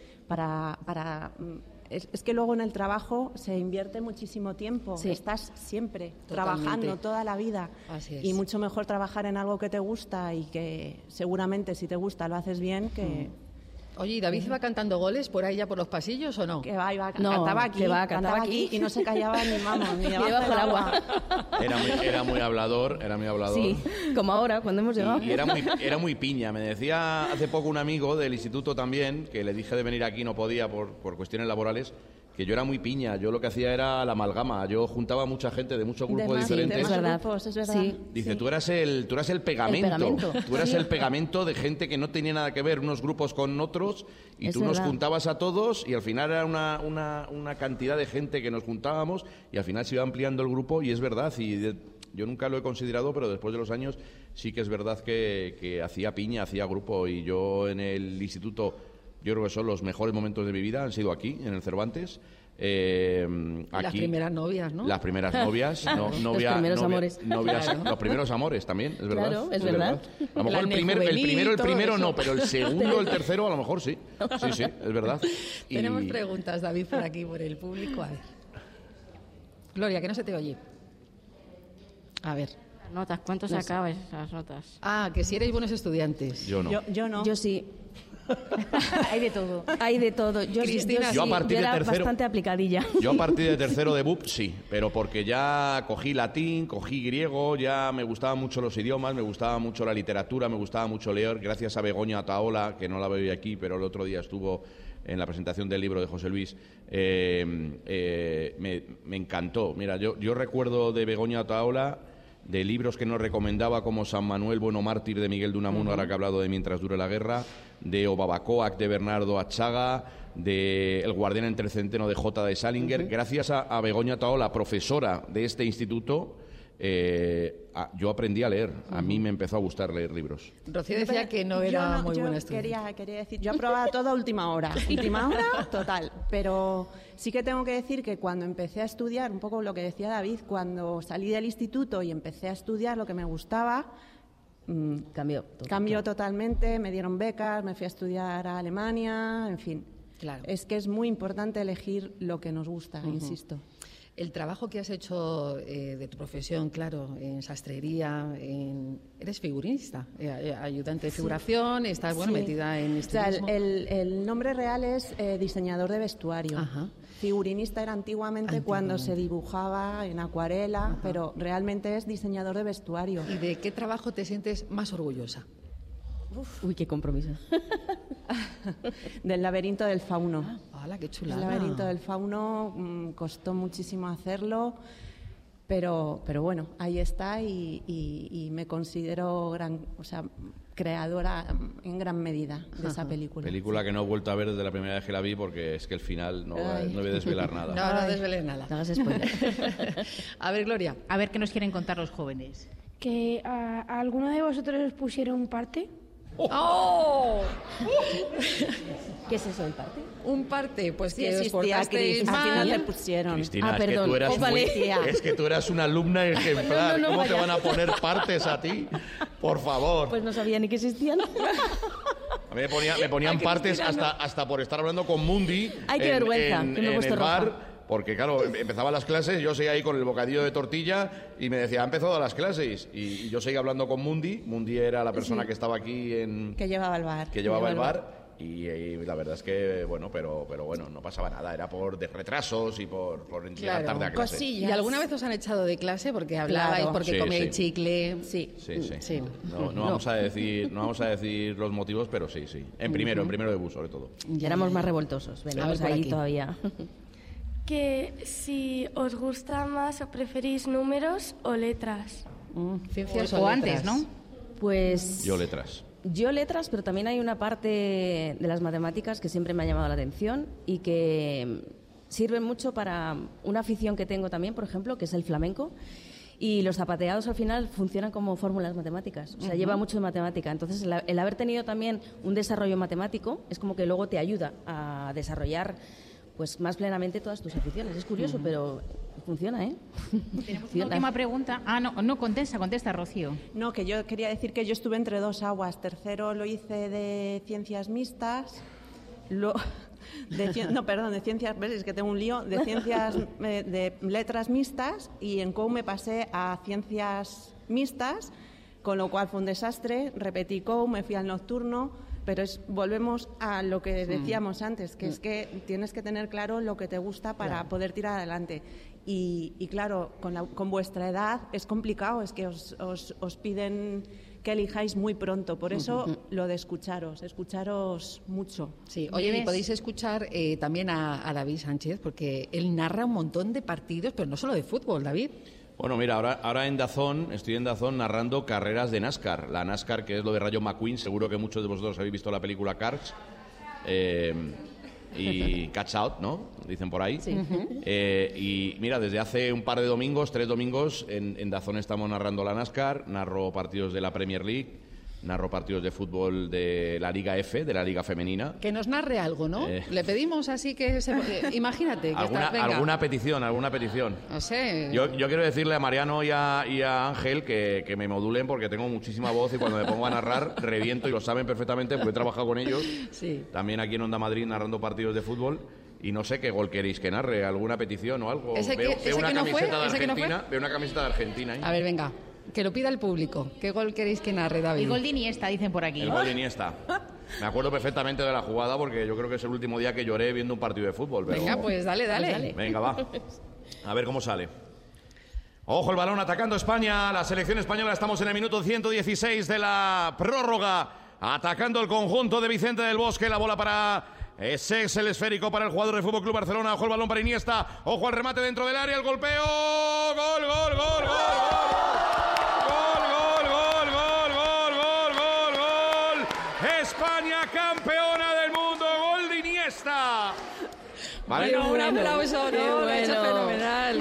es que luego en el trabajo se invierte muchísimo tiempo, estás siempre trabajando toda la vida. Así es. Y mucho mejor trabajar en algo que te gusta y que seguramente si te gusta lo haces bien que... Oye, ¿y David iba cantando goles por ahí ya por los pasillos o no? Que cantaba aquí y no se callaba ni vamos, ni debajo del agua. Era muy hablador. Sí, como ahora, cuando hemos llegado. Y era muy piña. Me decía hace poco un amigo del instituto también, que le dije de venir aquí, no podía por cuestiones laborales, que yo era muy piña, yo lo que hacía era la amalgama, yo juntaba mucha gente de muchos grupos diferentes. Es verdad. Sí. Dice, tú eras el pegamento. Tú eras el pegamento de gente que no tenía nada que ver unos grupos con otros y tú nos juntabas a todos y al final era una cantidad de gente que nos juntábamos y al final se iba ampliando el grupo y es verdad, yo nunca lo he considerado, pero después de los años sí que es verdad que hacía piña, hacía grupo y yo en el instituto... Yo creo que son los mejores momentos de mi vida, han sido aquí, en el Cervantes. Aquí, las primeras novias, ¿no? Las primeras novias. Los primeros amores. Claro. Los primeros amores también, es verdad. Claro, es verdad. A lo mejor el primero no, pero el segundo, el tercero a lo mejor sí. Sí, es verdad. Tenemos preguntas, David, por aquí, por el público. A ver. Gloria, que no se te oye. A ver. Las notas, ¿cuánto sacabas las notas? Que si erais buenos estudiantes. Yo no. Yo no. Yo sí. Hay de todo. Hay de todo. Yo era bastante aplicadilla. Yo a partir de tercero de BUP sí, pero porque ya cogí latín, cogí griego, ya me gustaban mucho los idiomas, me gustaba mucho la literatura, me gustaba mucho leer, gracias a Begoña Otaola, que no la veo aquí, pero el otro día estuvo en la presentación del libro de José Luis, me encantó. Mira, yo recuerdo de Begoña Otaola, de libros que nos recomendaba como San Manuel Bueno Mártir de Miguel de Unamuno, ahora que ha hablado de Mientras dure la guerra, de Obabacoac de Bernardo Achaga, de El guardián entre el centeno de J. de Salinger. Gracias a Begoña Otaola, profesora de este instituto, yo aprendí a leer. A mí me empezó a gustar leer libros. Rocío decía que no era muy buena estudiante. Quería decir, yo aprobaba todo a última hora total, pero sí que tengo que decir que cuando empecé a estudiar, un poco lo que decía David, cuando salí del instituto y empecé a estudiar lo que me gustaba, cambió totalmente, me dieron becas, me fui a estudiar a Alemania, en fin. Claro. Es que es muy importante elegir lo que nos gusta, insisto. El trabajo que has hecho de tu profesión, claro, en sastrería, eres figurinista, ayudante de figuración, estás metida en estilismo. O sea, el nombre real es diseñador de vestuario. Ajá. Figurinista era antiguamente cuando se dibujaba en acuarela, pero realmente es diseñador de vestuario. ¿Y de qué trabajo te sientes más orgullosa? Uy, qué compromiso. Del laberinto del fauno. ¡Hala, qué chulada! El laberinto del fauno costó muchísimo hacerlo, pero bueno, ahí está y me considero creadora en gran medida de esa película. Película que no he vuelto a ver desde la primera vez que la vi porque es que el final no voy a desvelar nada. No desveles nada. No hagas spoiler. A ver, Gloria. A ver qué nos quieren contar los jóvenes. ¿Que a alguno de vosotros os pusieron parte? ¡Oh! ¿Qué es eso, el parte? Un parte, pues sí, existía, Cris. Al final le pusieron. Cristina, perdón. Es que tú eras una alumna ejemplar. No, ¿Cómo te van a poner partes a ti? Por favor. Pues no sabía ni que existían. A mí me ponían partes hasta por estar hablando con Mundi. Ay, qué vergüenza. En el bar. Porque, claro, empezaban las clases, yo seguía ahí con el bocadillo de tortilla y me decía, ha empezado las clases. Y yo seguía hablando con Mundi. Mundi era la persona que estaba aquí que llevaba el bar. Que llevaba el bar. Y la verdad es que, bueno, pero bueno, no pasaba nada. Era por retrasos y por llegar tarde a clase. Cosillas. ¿Y alguna vez os han echado de clase porque hablabais, porque comíais chicle? Sí. No vamos a decir los motivos, pero sí. En primero de bus, sobre todo. Ya éramos más revoltosos. Veníamos ahí todavía. Que si os gusta más o preferís números o letras. Ciencias o antes, ¿no? Pues... Yo letras, pero también hay una parte de las matemáticas que siempre me ha llamado la atención y que sirven mucho para una afición que tengo también, por ejemplo, que es el flamenco. Y los zapateados al final funcionan como fórmulas matemáticas, o sea, lleva mucho de matemática. Entonces, el haber tenido también un desarrollo matemático es como que luego te ayuda a desarrollar pues más plenamente todas tus aficiones. Es curioso, pero funciona, ¿eh? Tenemos una última pregunta. No, contesta, Rocío. No, que yo quería decir que yo estuve entre dos aguas. Tercero lo hice de ciencias mixtas, de ciencias, ves, es que tengo un lío, de ciencias, de letras mixtas, y en COU me pasé a ciencias mixtas, con lo cual fue un desastre. Repetí COU, me fui al nocturno. Pero volvemos a lo que decíamos antes, que es que tienes que tener claro lo que te gusta para poder tirar adelante. Y claro, con vuestra edad es complicado, es que os piden que elijáis muy pronto. Por eso lo de escucharos mucho. Sí, oye, y podéis escuchar también a David Sánchez, porque él narra un montón de partidos, pero no solo de fútbol, David. Bueno, mira, ahora estoy en DAZN narrando carreras de NASCAR. La NASCAR, que es lo de Rayo McQueen, seguro que muchos de vosotros habéis visto la película Cars. Y Catch Out, ¿no? Dicen por ahí. Sí. Y mira, desde hace un par de domingos, 3 domingos, en DAZN estamos narrando la NASCAR, narro partidos de la Premier League, narro partidos de fútbol de la Liga F, de la Liga Femenina. Que nos narre algo, ¿no? Le pedimos así que... imagínate. Que ¿Alguna petición? No sé. Yo quiero decirle a Mariano y a Ángel que me modulen porque tengo muchísima voz y cuando me pongo a narrar reviento y lo saben perfectamente porque he trabajado con ellos. Sí. También aquí en Onda Madrid narrando partidos de fútbol. Y no sé qué gol queréis que narre, alguna petición o algo. Veo una camiseta de Argentina. A ver, venga. Que lo pida el público. ¿Qué gol queréis que narre, David? El gol de Iniesta, dicen por aquí. El gol de Iniesta. Me acuerdo perfectamente de la jugada porque yo creo que es el último día que lloré viendo un partido de fútbol. Pero... Venga, pues dale. Venga, va. A ver cómo sale. Ojo el balón atacando España. La selección española, estamos en el minuto 116 de la prórroga. Atacando el conjunto de Vicente del Bosque. La bola para... Ese es el esférico para el jugador del Fútbol Club Barcelona. Ojo el balón para Iniesta. Ojo al remate dentro del área. El golpeo. ¡Gol! España campeona del mundo. Gol de Iniesta. Vale. Bueno, un aplauso, ¿no? Lo ha hecho fenomenal.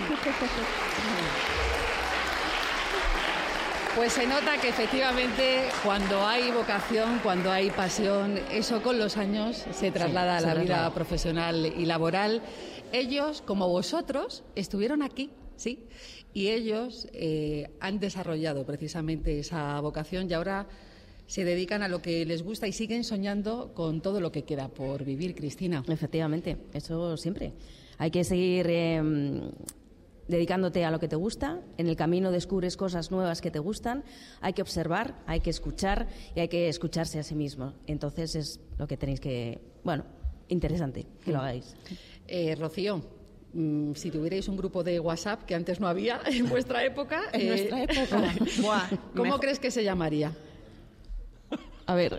Pues se nota que efectivamente cuando hay vocación, cuando hay pasión, eso con los años se traslada a la vida profesional y laboral. Ellos, como vosotros, estuvieron aquí, ¿sí? Y ellos han desarrollado precisamente esa vocación y ahora se dedican a lo que les gusta y siguen soñando con todo lo que queda por vivir, Cristina. Efectivamente, eso siempre. Hay que seguir... dedicándote a lo que te gusta, en el camino descubres cosas nuevas que te gustan, hay que observar, hay que escuchar y hay que escucharse a sí mismo. Entonces es lo que tenéis que... Bueno, interesante que lo hagáis. Rocío, si tuvierais un grupo de WhatsApp, que antes no había en vuestra época... En nuestra época. Buah, ¿cómo crees que se llamaría? A ver...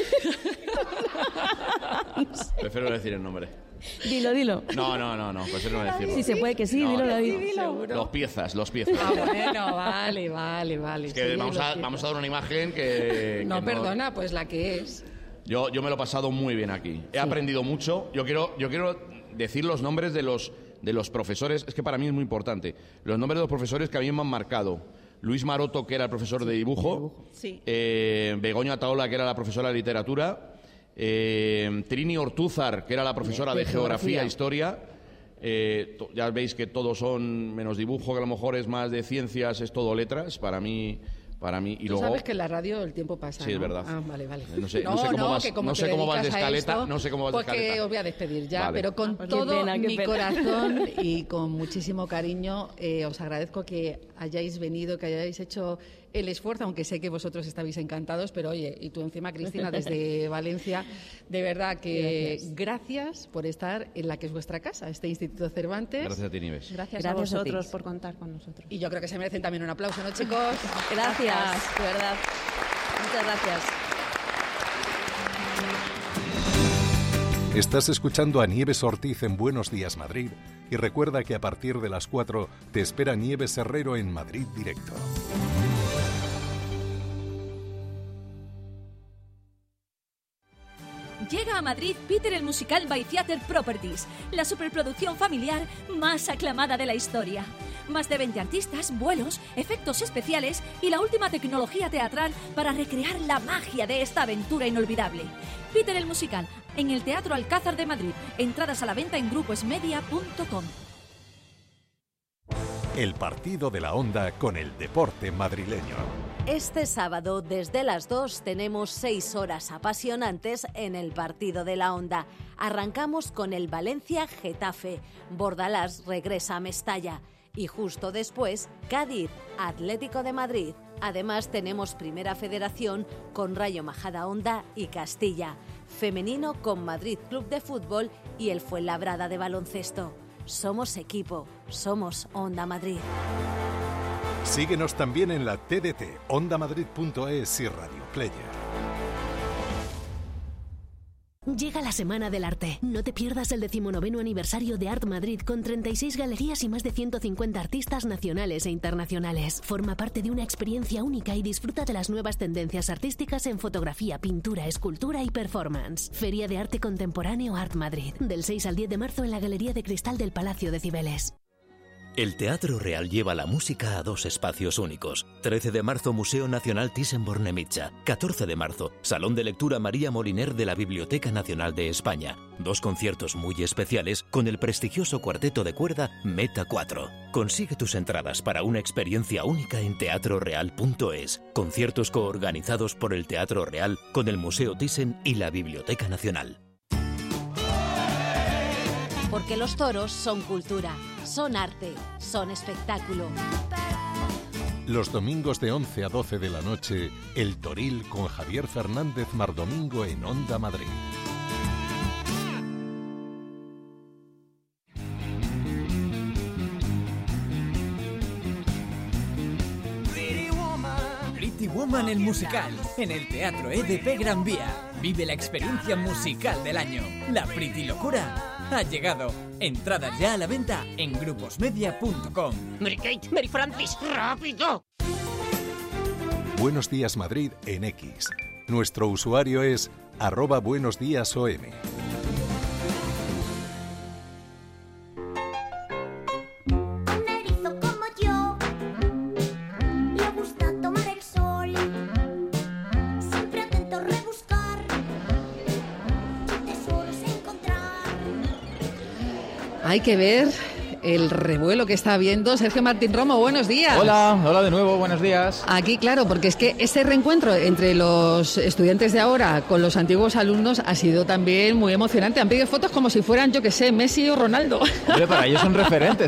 Prefiero decir el nombre. Dilo. No, prefiero no decirlo. Si se puede que sí, dilo, David. Los piezas. Ah, bueno, vale. Es que sí, vamos a dar una imagen que... No, perdona, pues la que es. Yo me lo he pasado muy bien aquí. He aprendido mucho. Yo quiero decir los nombres de los profesores. Es que para mí es muy importante. Los nombres de los profesores que a mí me han marcado. Luis Maroto, que era el profesor de dibujo. Sí. Begoña Taola, que era la profesora de literatura. Trini Ortúzar, que era la profesora de geografía e historia. Ya veis que todos son menos dibujo, que a lo mejor es más de ciencias, es todo letras. Para mí y luego... sabes que en la radio el tiempo pasa, Sí, ¿no? es verdad. Ah, vale. No sé cómo vas de escaleta. Porque os voy a despedir ya, vale. pero con todo mi corazón y con muchísimo cariño os agradezco que hayáis venido, que hayáis hecho el esfuerzo, aunque sé que vosotros estabais encantados, pero oye, y tú encima, Cristina, desde Valencia, de verdad que gracias por estar en la que es vuestra casa, este Instituto Cervantes. Gracias a ti, Nieves. Gracias a vosotros por contar con nosotros. Y yo creo que se merecen también un aplauso, ¿no, chicos? Gracias, de verdad. Muchas gracias. Estás escuchando a Nieves Ortiz en Buenos Días Madrid y recuerda que a partir de las 4 te espera Nieves Herrero en Madrid Directo. Llega a Madrid Peter el Musical by Theatre Properties, la superproducción familiar más aclamada de la historia. Más de 20 artistas, vuelos, efectos especiales y la última tecnología teatral para recrear la magia de esta aventura inolvidable. Peter el Musical, en el Teatro Alcázar de Madrid. Entradas a la venta en gruposmedia.com. El partido de la Onda con el deporte madrileño. Este sábado, desde las 2, tenemos 6 horas apasionantes en el partido de la Onda. Arrancamos con el Valencia-Getafe. Bordalás regresa a Mestalla. Y justo después, Cádiz, Atlético de Madrid. Además, tenemos Primera Federación con Rayo Majadahonda y Castilla. Femenino con Madrid Club de Fútbol y el Fuenlabrada de baloncesto. Somos equipo, somos Onda Madrid. Síguenos también en la TDT, ondamadrid.es y Radio Player. Llega la Semana del Arte. No te pierdas el 19º aniversario de Art Madrid con 36 galerías y más de 150 artistas nacionales e internacionales. Forma parte de una experiencia única y disfruta de las nuevas tendencias artísticas en fotografía, pintura, escultura y performance. Feria de Arte Contemporáneo Art Madrid. Del 6 al 10 de marzo en la Galería de Cristal del Palacio de Cibeles. El Teatro Real lleva la música a 2 espacios únicos. 13 de marzo, Museo Nacional Thyssen-Bornemisza. 14 de marzo, Salón de Lectura María Moliner de la Biblioteca Nacional de España. 2 conciertos muy especiales con el prestigioso cuarteto de cuerda Meta 4. Consigue tus entradas para una experiencia única en teatroreal.es. Conciertos coorganizados por el Teatro Real con el Museo Thyssen y la Biblioteca Nacional. Porque los toros son cultura, son arte, son espectáculo. Los domingos de 11 a 12 de la noche, El Toril con Javier Fernández Mardomingo en Onda Madrid. Pretty Woman el musical, en el Teatro EDP Gran Vía. Vive la experiencia musical del año. La Pretty Locura ha llegado. Entradas ya a la venta en gruposmedia.com. Mary Kate, Mary Francis, rápido. Buenos Días Madrid en X. Nuestro usuario es @buenosdiasom. Hay que ver el revuelo que está habiendo. Sergio Martín Romo, buenos días. Hola de nuevo, buenos días. Aquí, claro, porque es que ese reencuentro entre los estudiantes de ahora con los antiguos alumnos ha sido también muy emocionante. Han pedido fotos como si fueran, yo qué sé, Messi o Ronaldo. Hombre, para ellos son referentes,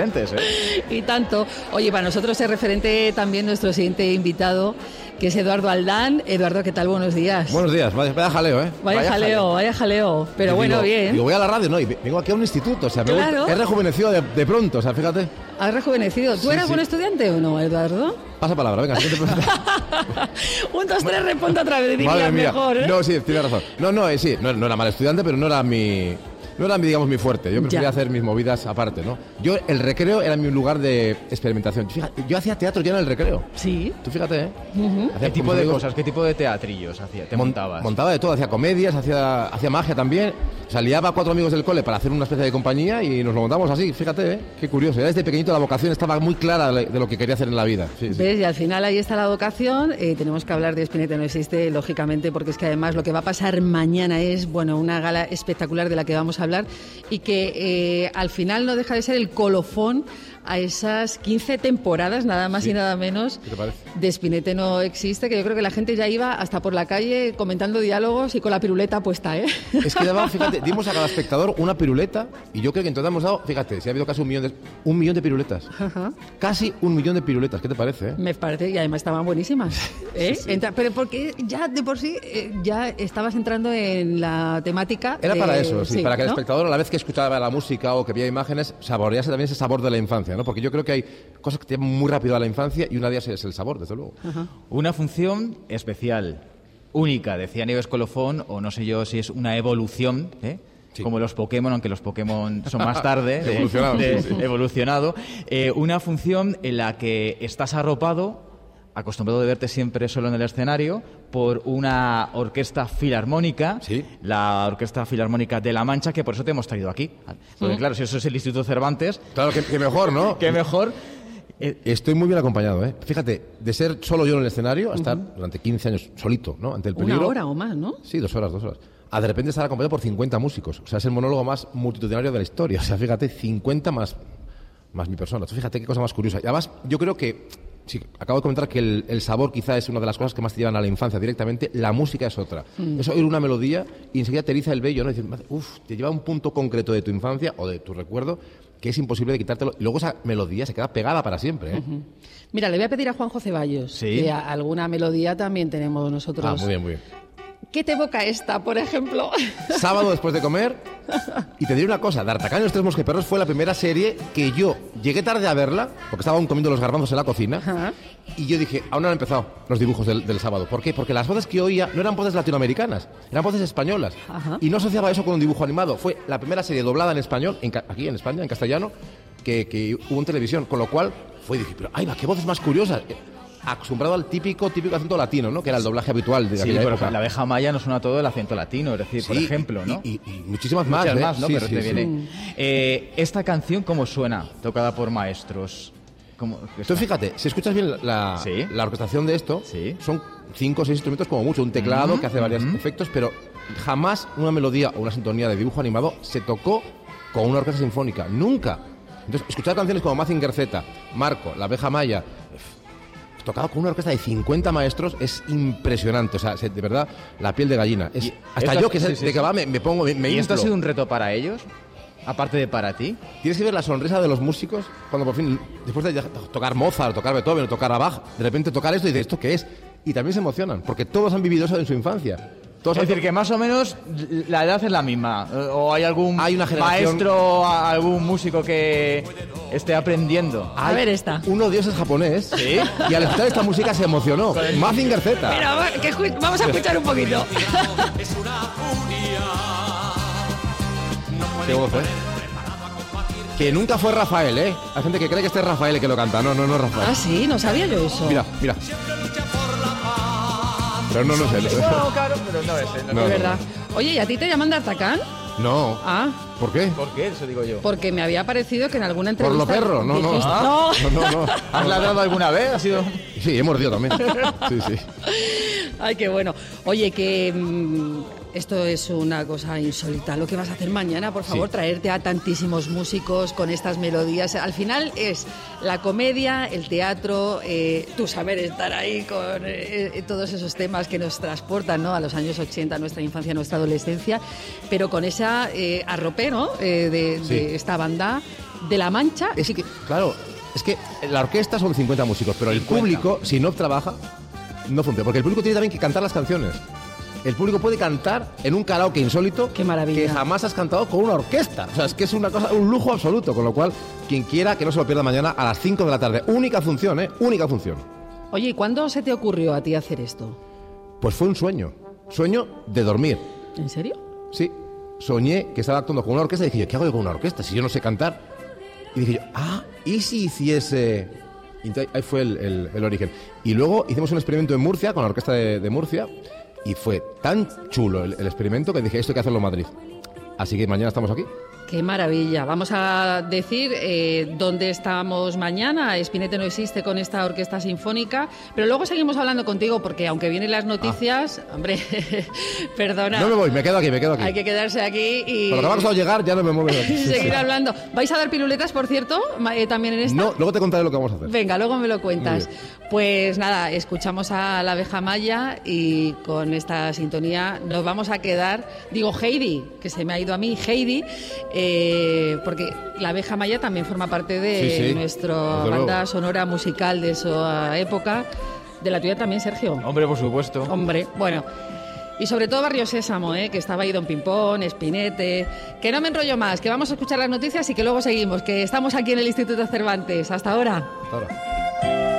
Y tanto. Oye, para nosotros es referente también nuestro siguiente invitado, que es Eduardo Aldán. Eduardo, ¿qué tal? Buenos días. Buenos días, vaya jaleo, ¿eh? Vaya jaleo. Pero yo bueno, bien. Digo, voy a la radio, no, y vengo aquí a un instituto, o sea, claro. He rejuvenecido de pronto, o sea, fíjate. ¿Has rejuvenecido? ¿Tú eras buen estudiante o no, Eduardo? Pasa palabra, venga. 1, 2, 3, responde otra vez, diría mejor, ¿eh? No, sí, tienes razón. No era mal estudiante, pero no era mi, digamos, mi fuerte. Yo prefería hacer mis movidas aparte, ¿no? El recreo era mi lugar de experimentación. Fíjate, yo hacía teatro ya en el recreo. Sí. Tú fíjate, ¿eh? ¿Qué tipo de cosas, qué tipo de teatrillos te montabas? Montaba de todo, hacía comedias, hacía magia también. O sea, liaba a 4 amigos del cole para hacer una especie de compañía y nos lo montamos así, fíjate, ¿eh? Qué curioso. Ya desde pequeñito la vocación estaba muy clara de lo que quería hacer en la vida. Sí, ¿ves? Y al final ahí está la vocación. Tenemos que hablar de Spinetta no existe, lógicamente, porque es que además lo que va a pasar mañana es, bueno, una gala espectacular de la que vamos a hablar y que al final no deja de ser el colofón a esas 15 temporadas, nada más y nada menos, de Spinetta no existe, que yo creo que la gente ya iba hasta por la calle comentando diálogos y con la piruleta puesta, ¿eh? Es que fíjate, dimos a cada espectador una piruleta y yo creo que en total hemos dado, fíjate, si ha habido casi 1 millón de piruletas. Ajá. Casi 1 millón de piruletas, ¿qué te parece? Me parece, y además estaban buenísimas, ¿eh? Sí. Pero porque ya de por sí ya estabas entrando en la temática. Era para eso, sí, para que el espectador, a la vez que escuchaba la música o que veía imágenes, saborease también ese sabor de la infancia, ¿no? Porque yo creo que hay cosas que te llevan muy rápido a la infancia y una de ellas es el sabor, desde luego. Ajá. Una función especial, única, decía Nieves Colofón, o no sé yo si es una evolución, ¿eh? Sí. Como los Pokémon, aunque los Pokémon son más tarde evolucionado. Una función en la que estás arropado, acostumbrado de verte siempre solo en el escenario, por una orquesta filarmónica, la Orquesta Filarmónica de La Mancha, que por eso te hemos traído aquí. Porque claro, si eso es el Instituto Cervantes... Claro, que mejor, ¿no? Que mejor. Estoy muy bien acompañado, ¿eh? Fíjate, de ser solo yo en el escenario, a estar durante 15 años solito, ¿no? Ante el peligro. 1 hora o más, ¿no? Sí, 2 horas. A de repente estar acompañado por 50 músicos. O sea, es el monólogo más multitudinario de la historia. O sea, fíjate, 50 más mi persona. Tú fíjate qué cosa más curiosa. Y además, yo creo que... Sí, acabo de comentar que el sabor quizá es una de las cosas que más te llevan a la infancia directamente. La música es otra. Es oír una melodía y enseguida te eriza el vello, ¿no? Y dices, te lleva a un punto concreto de tu infancia o de tu recuerdo que es imposible de quitártelo. Y luego esa melodía se queda pegada para siempre, ¿eh? Mira, le voy a pedir a Juanjo Ceballos que alguna melodía también tenemos nosotros. Muy bien. ¿Qué te evoca esta, por ejemplo? Sábado después de comer. Y te diré una cosa, D'Artagnan y los Tres Mosqueperros fue la primera serie que yo llegué tarde a verla, porque estaba aún comiendo los garbanzos en la cocina, y yo dije, aún no han empezado los dibujos del sábado. ¿Por qué? Porque las voces que oía no eran voces latinoamericanas, eran voces españolas. Y no asociaba eso con un dibujo animado. Fue la primera serie doblada en español, aquí en España, en castellano, que hubo en televisión. Con lo cual, dije, pero ¡ay, va, qué voces más curiosas! Acostumbrado al típico acento latino, ¿no? Que era el doblaje habitual de aquella época. La abeja maya no suena todo el acento latino, es decir, por ejemplo, ¿no? Y muchísimas más, ¿no? Pero te viene. Esta canción, ¿cómo suena? Tocada por maestros. Entonces, fíjate, si escuchas bien la orquestación de esto, son 5 o 6 instrumentos como mucho, un teclado que hace varios efectos, pero jamás una melodía o una sintonía de dibujo animado se tocó con una orquesta sinfónica, nunca. Entonces, escuchar canciones como Mazinger Z, Marco, La abeja maya, tocado con una orquesta de 50 maestros, es impresionante. O sea, de verdad, la piel de gallina. Hasta yo, que me pongo, me ¿Y esto ha sido un reto para ellos? Aparte de para ti. Tienes que ver la sonrisa de los músicos cuando por fin, después de tocar Mozart, tocar Beethoven, tocar a Bach, de repente tocar esto y dices, ¿esto qué es? Y también se emocionan, porque todos han vivido eso en su infancia. Es decir, que más o menos la edad es la misma. ¿O hay algún maestro, algún músico que esté aprendiendo? A ver esta. Uno de ellos es japonés. ¿Sí? Y al escuchar esta música se emocionó. Mazinger Z. Mira, vamos a escuchar un poquito. Qué voz, Que nunca fue Rafael, ¿eh? Hay gente que cree que este es Rafael el que lo canta. No, no es Rafael. Ah, sí, no sabía yo eso. Mira. Pero no sé. No, claro, pero no es él. No, es verdad. Oye, ¿y a ti te llaman D'Artagnan? No. Ah. ¿Por qué? ¿Por qué? Eso digo yo. Porque me había parecido que en alguna entrevista... Por lo perro, no. No. ¿Has ladrado alguna vez? ¿Ha sido...? Sí, he mordido también. Sí. Ay, qué bueno. Oye, que esto es una cosa insólita. Lo que vas a hacer mañana, por favor, traerte a tantísimos músicos con estas melodías. Al final es la comedia, el teatro, tu saber estar ahí con todos esos temas que nos transportan, ¿no?, a los años 80, nuestra infancia, nuestra adolescencia, pero con esa arropé, ¿no?, de esta banda de La Mancha. Es que, claro, es que la orquesta son 50 músicos, pero el público, si no trabaja, no funciona. Porque el público tiene también que cantar las canciones. El público puede cantar en un karaoke insólito. ¡Qué maravilla! Que jamás has cantado con una orquesta. O sea, es que es una cosa, un lujo absoluto. Con lo cual, quien quiera que no se lo pierda mañana a las 5 de la tarde. Única función, única función. Oye, ¿y cuándo se te ocurrió a ti hacer esto? Pues fue un sueño. Sueño de dormir. ¿En serio? Sí. Soñé que estaba actuando con una orquesta y dije yo, ¿qué hago yo con una orquesta si yo no sé cantar? Y dije yo, ¿y si hiciese...? Y ahí fue el origen. Y luego hicimos un experimento en Murcia, con la orquesta de Murcia, y fue tan chulo el experimento que dije, esto hay que hacerlo en Madrid. Así que mañana estamos aquí. ¡Qué maravilla! Vamos a decir dónde estamos mañana. Spinetta no existe con esta orquesta sinfónica, pero luego seguimos hablando contigo porque aunque vienen las noticias, hombre, perdona. No me voy, me quedo aquí. Hay que quedarse aquí y... Por lo que me ha costado llegar, ya no me muevo de aquí. Seguir hablando. ¿Vais a dar piruletas, por cierto, también en esta? No, luego te contaré lo que vamos a hacer. Venga, luego me lo cuentas. Pues nada, escuchamos a La abeja maya y con esta sintonía nos vamos a quedar, digo Heidi, que se me ha ido a mí, Heidi, porque La abeja maya también forma parte de nuestra banda sonora musical de esa época. De la tuya también, Sergio. Hombre, por supuesto. Hombre, bueno. Y sobre todo Barrio Sésamo, que estaba ahí Don Pimpón, Spinette. Que no me enrollo más, que vamos a escuchar las noticias y que luego seguimos, que estamos aquí en el Instituto Cervantes. Hasta ahora. Hasta ahora.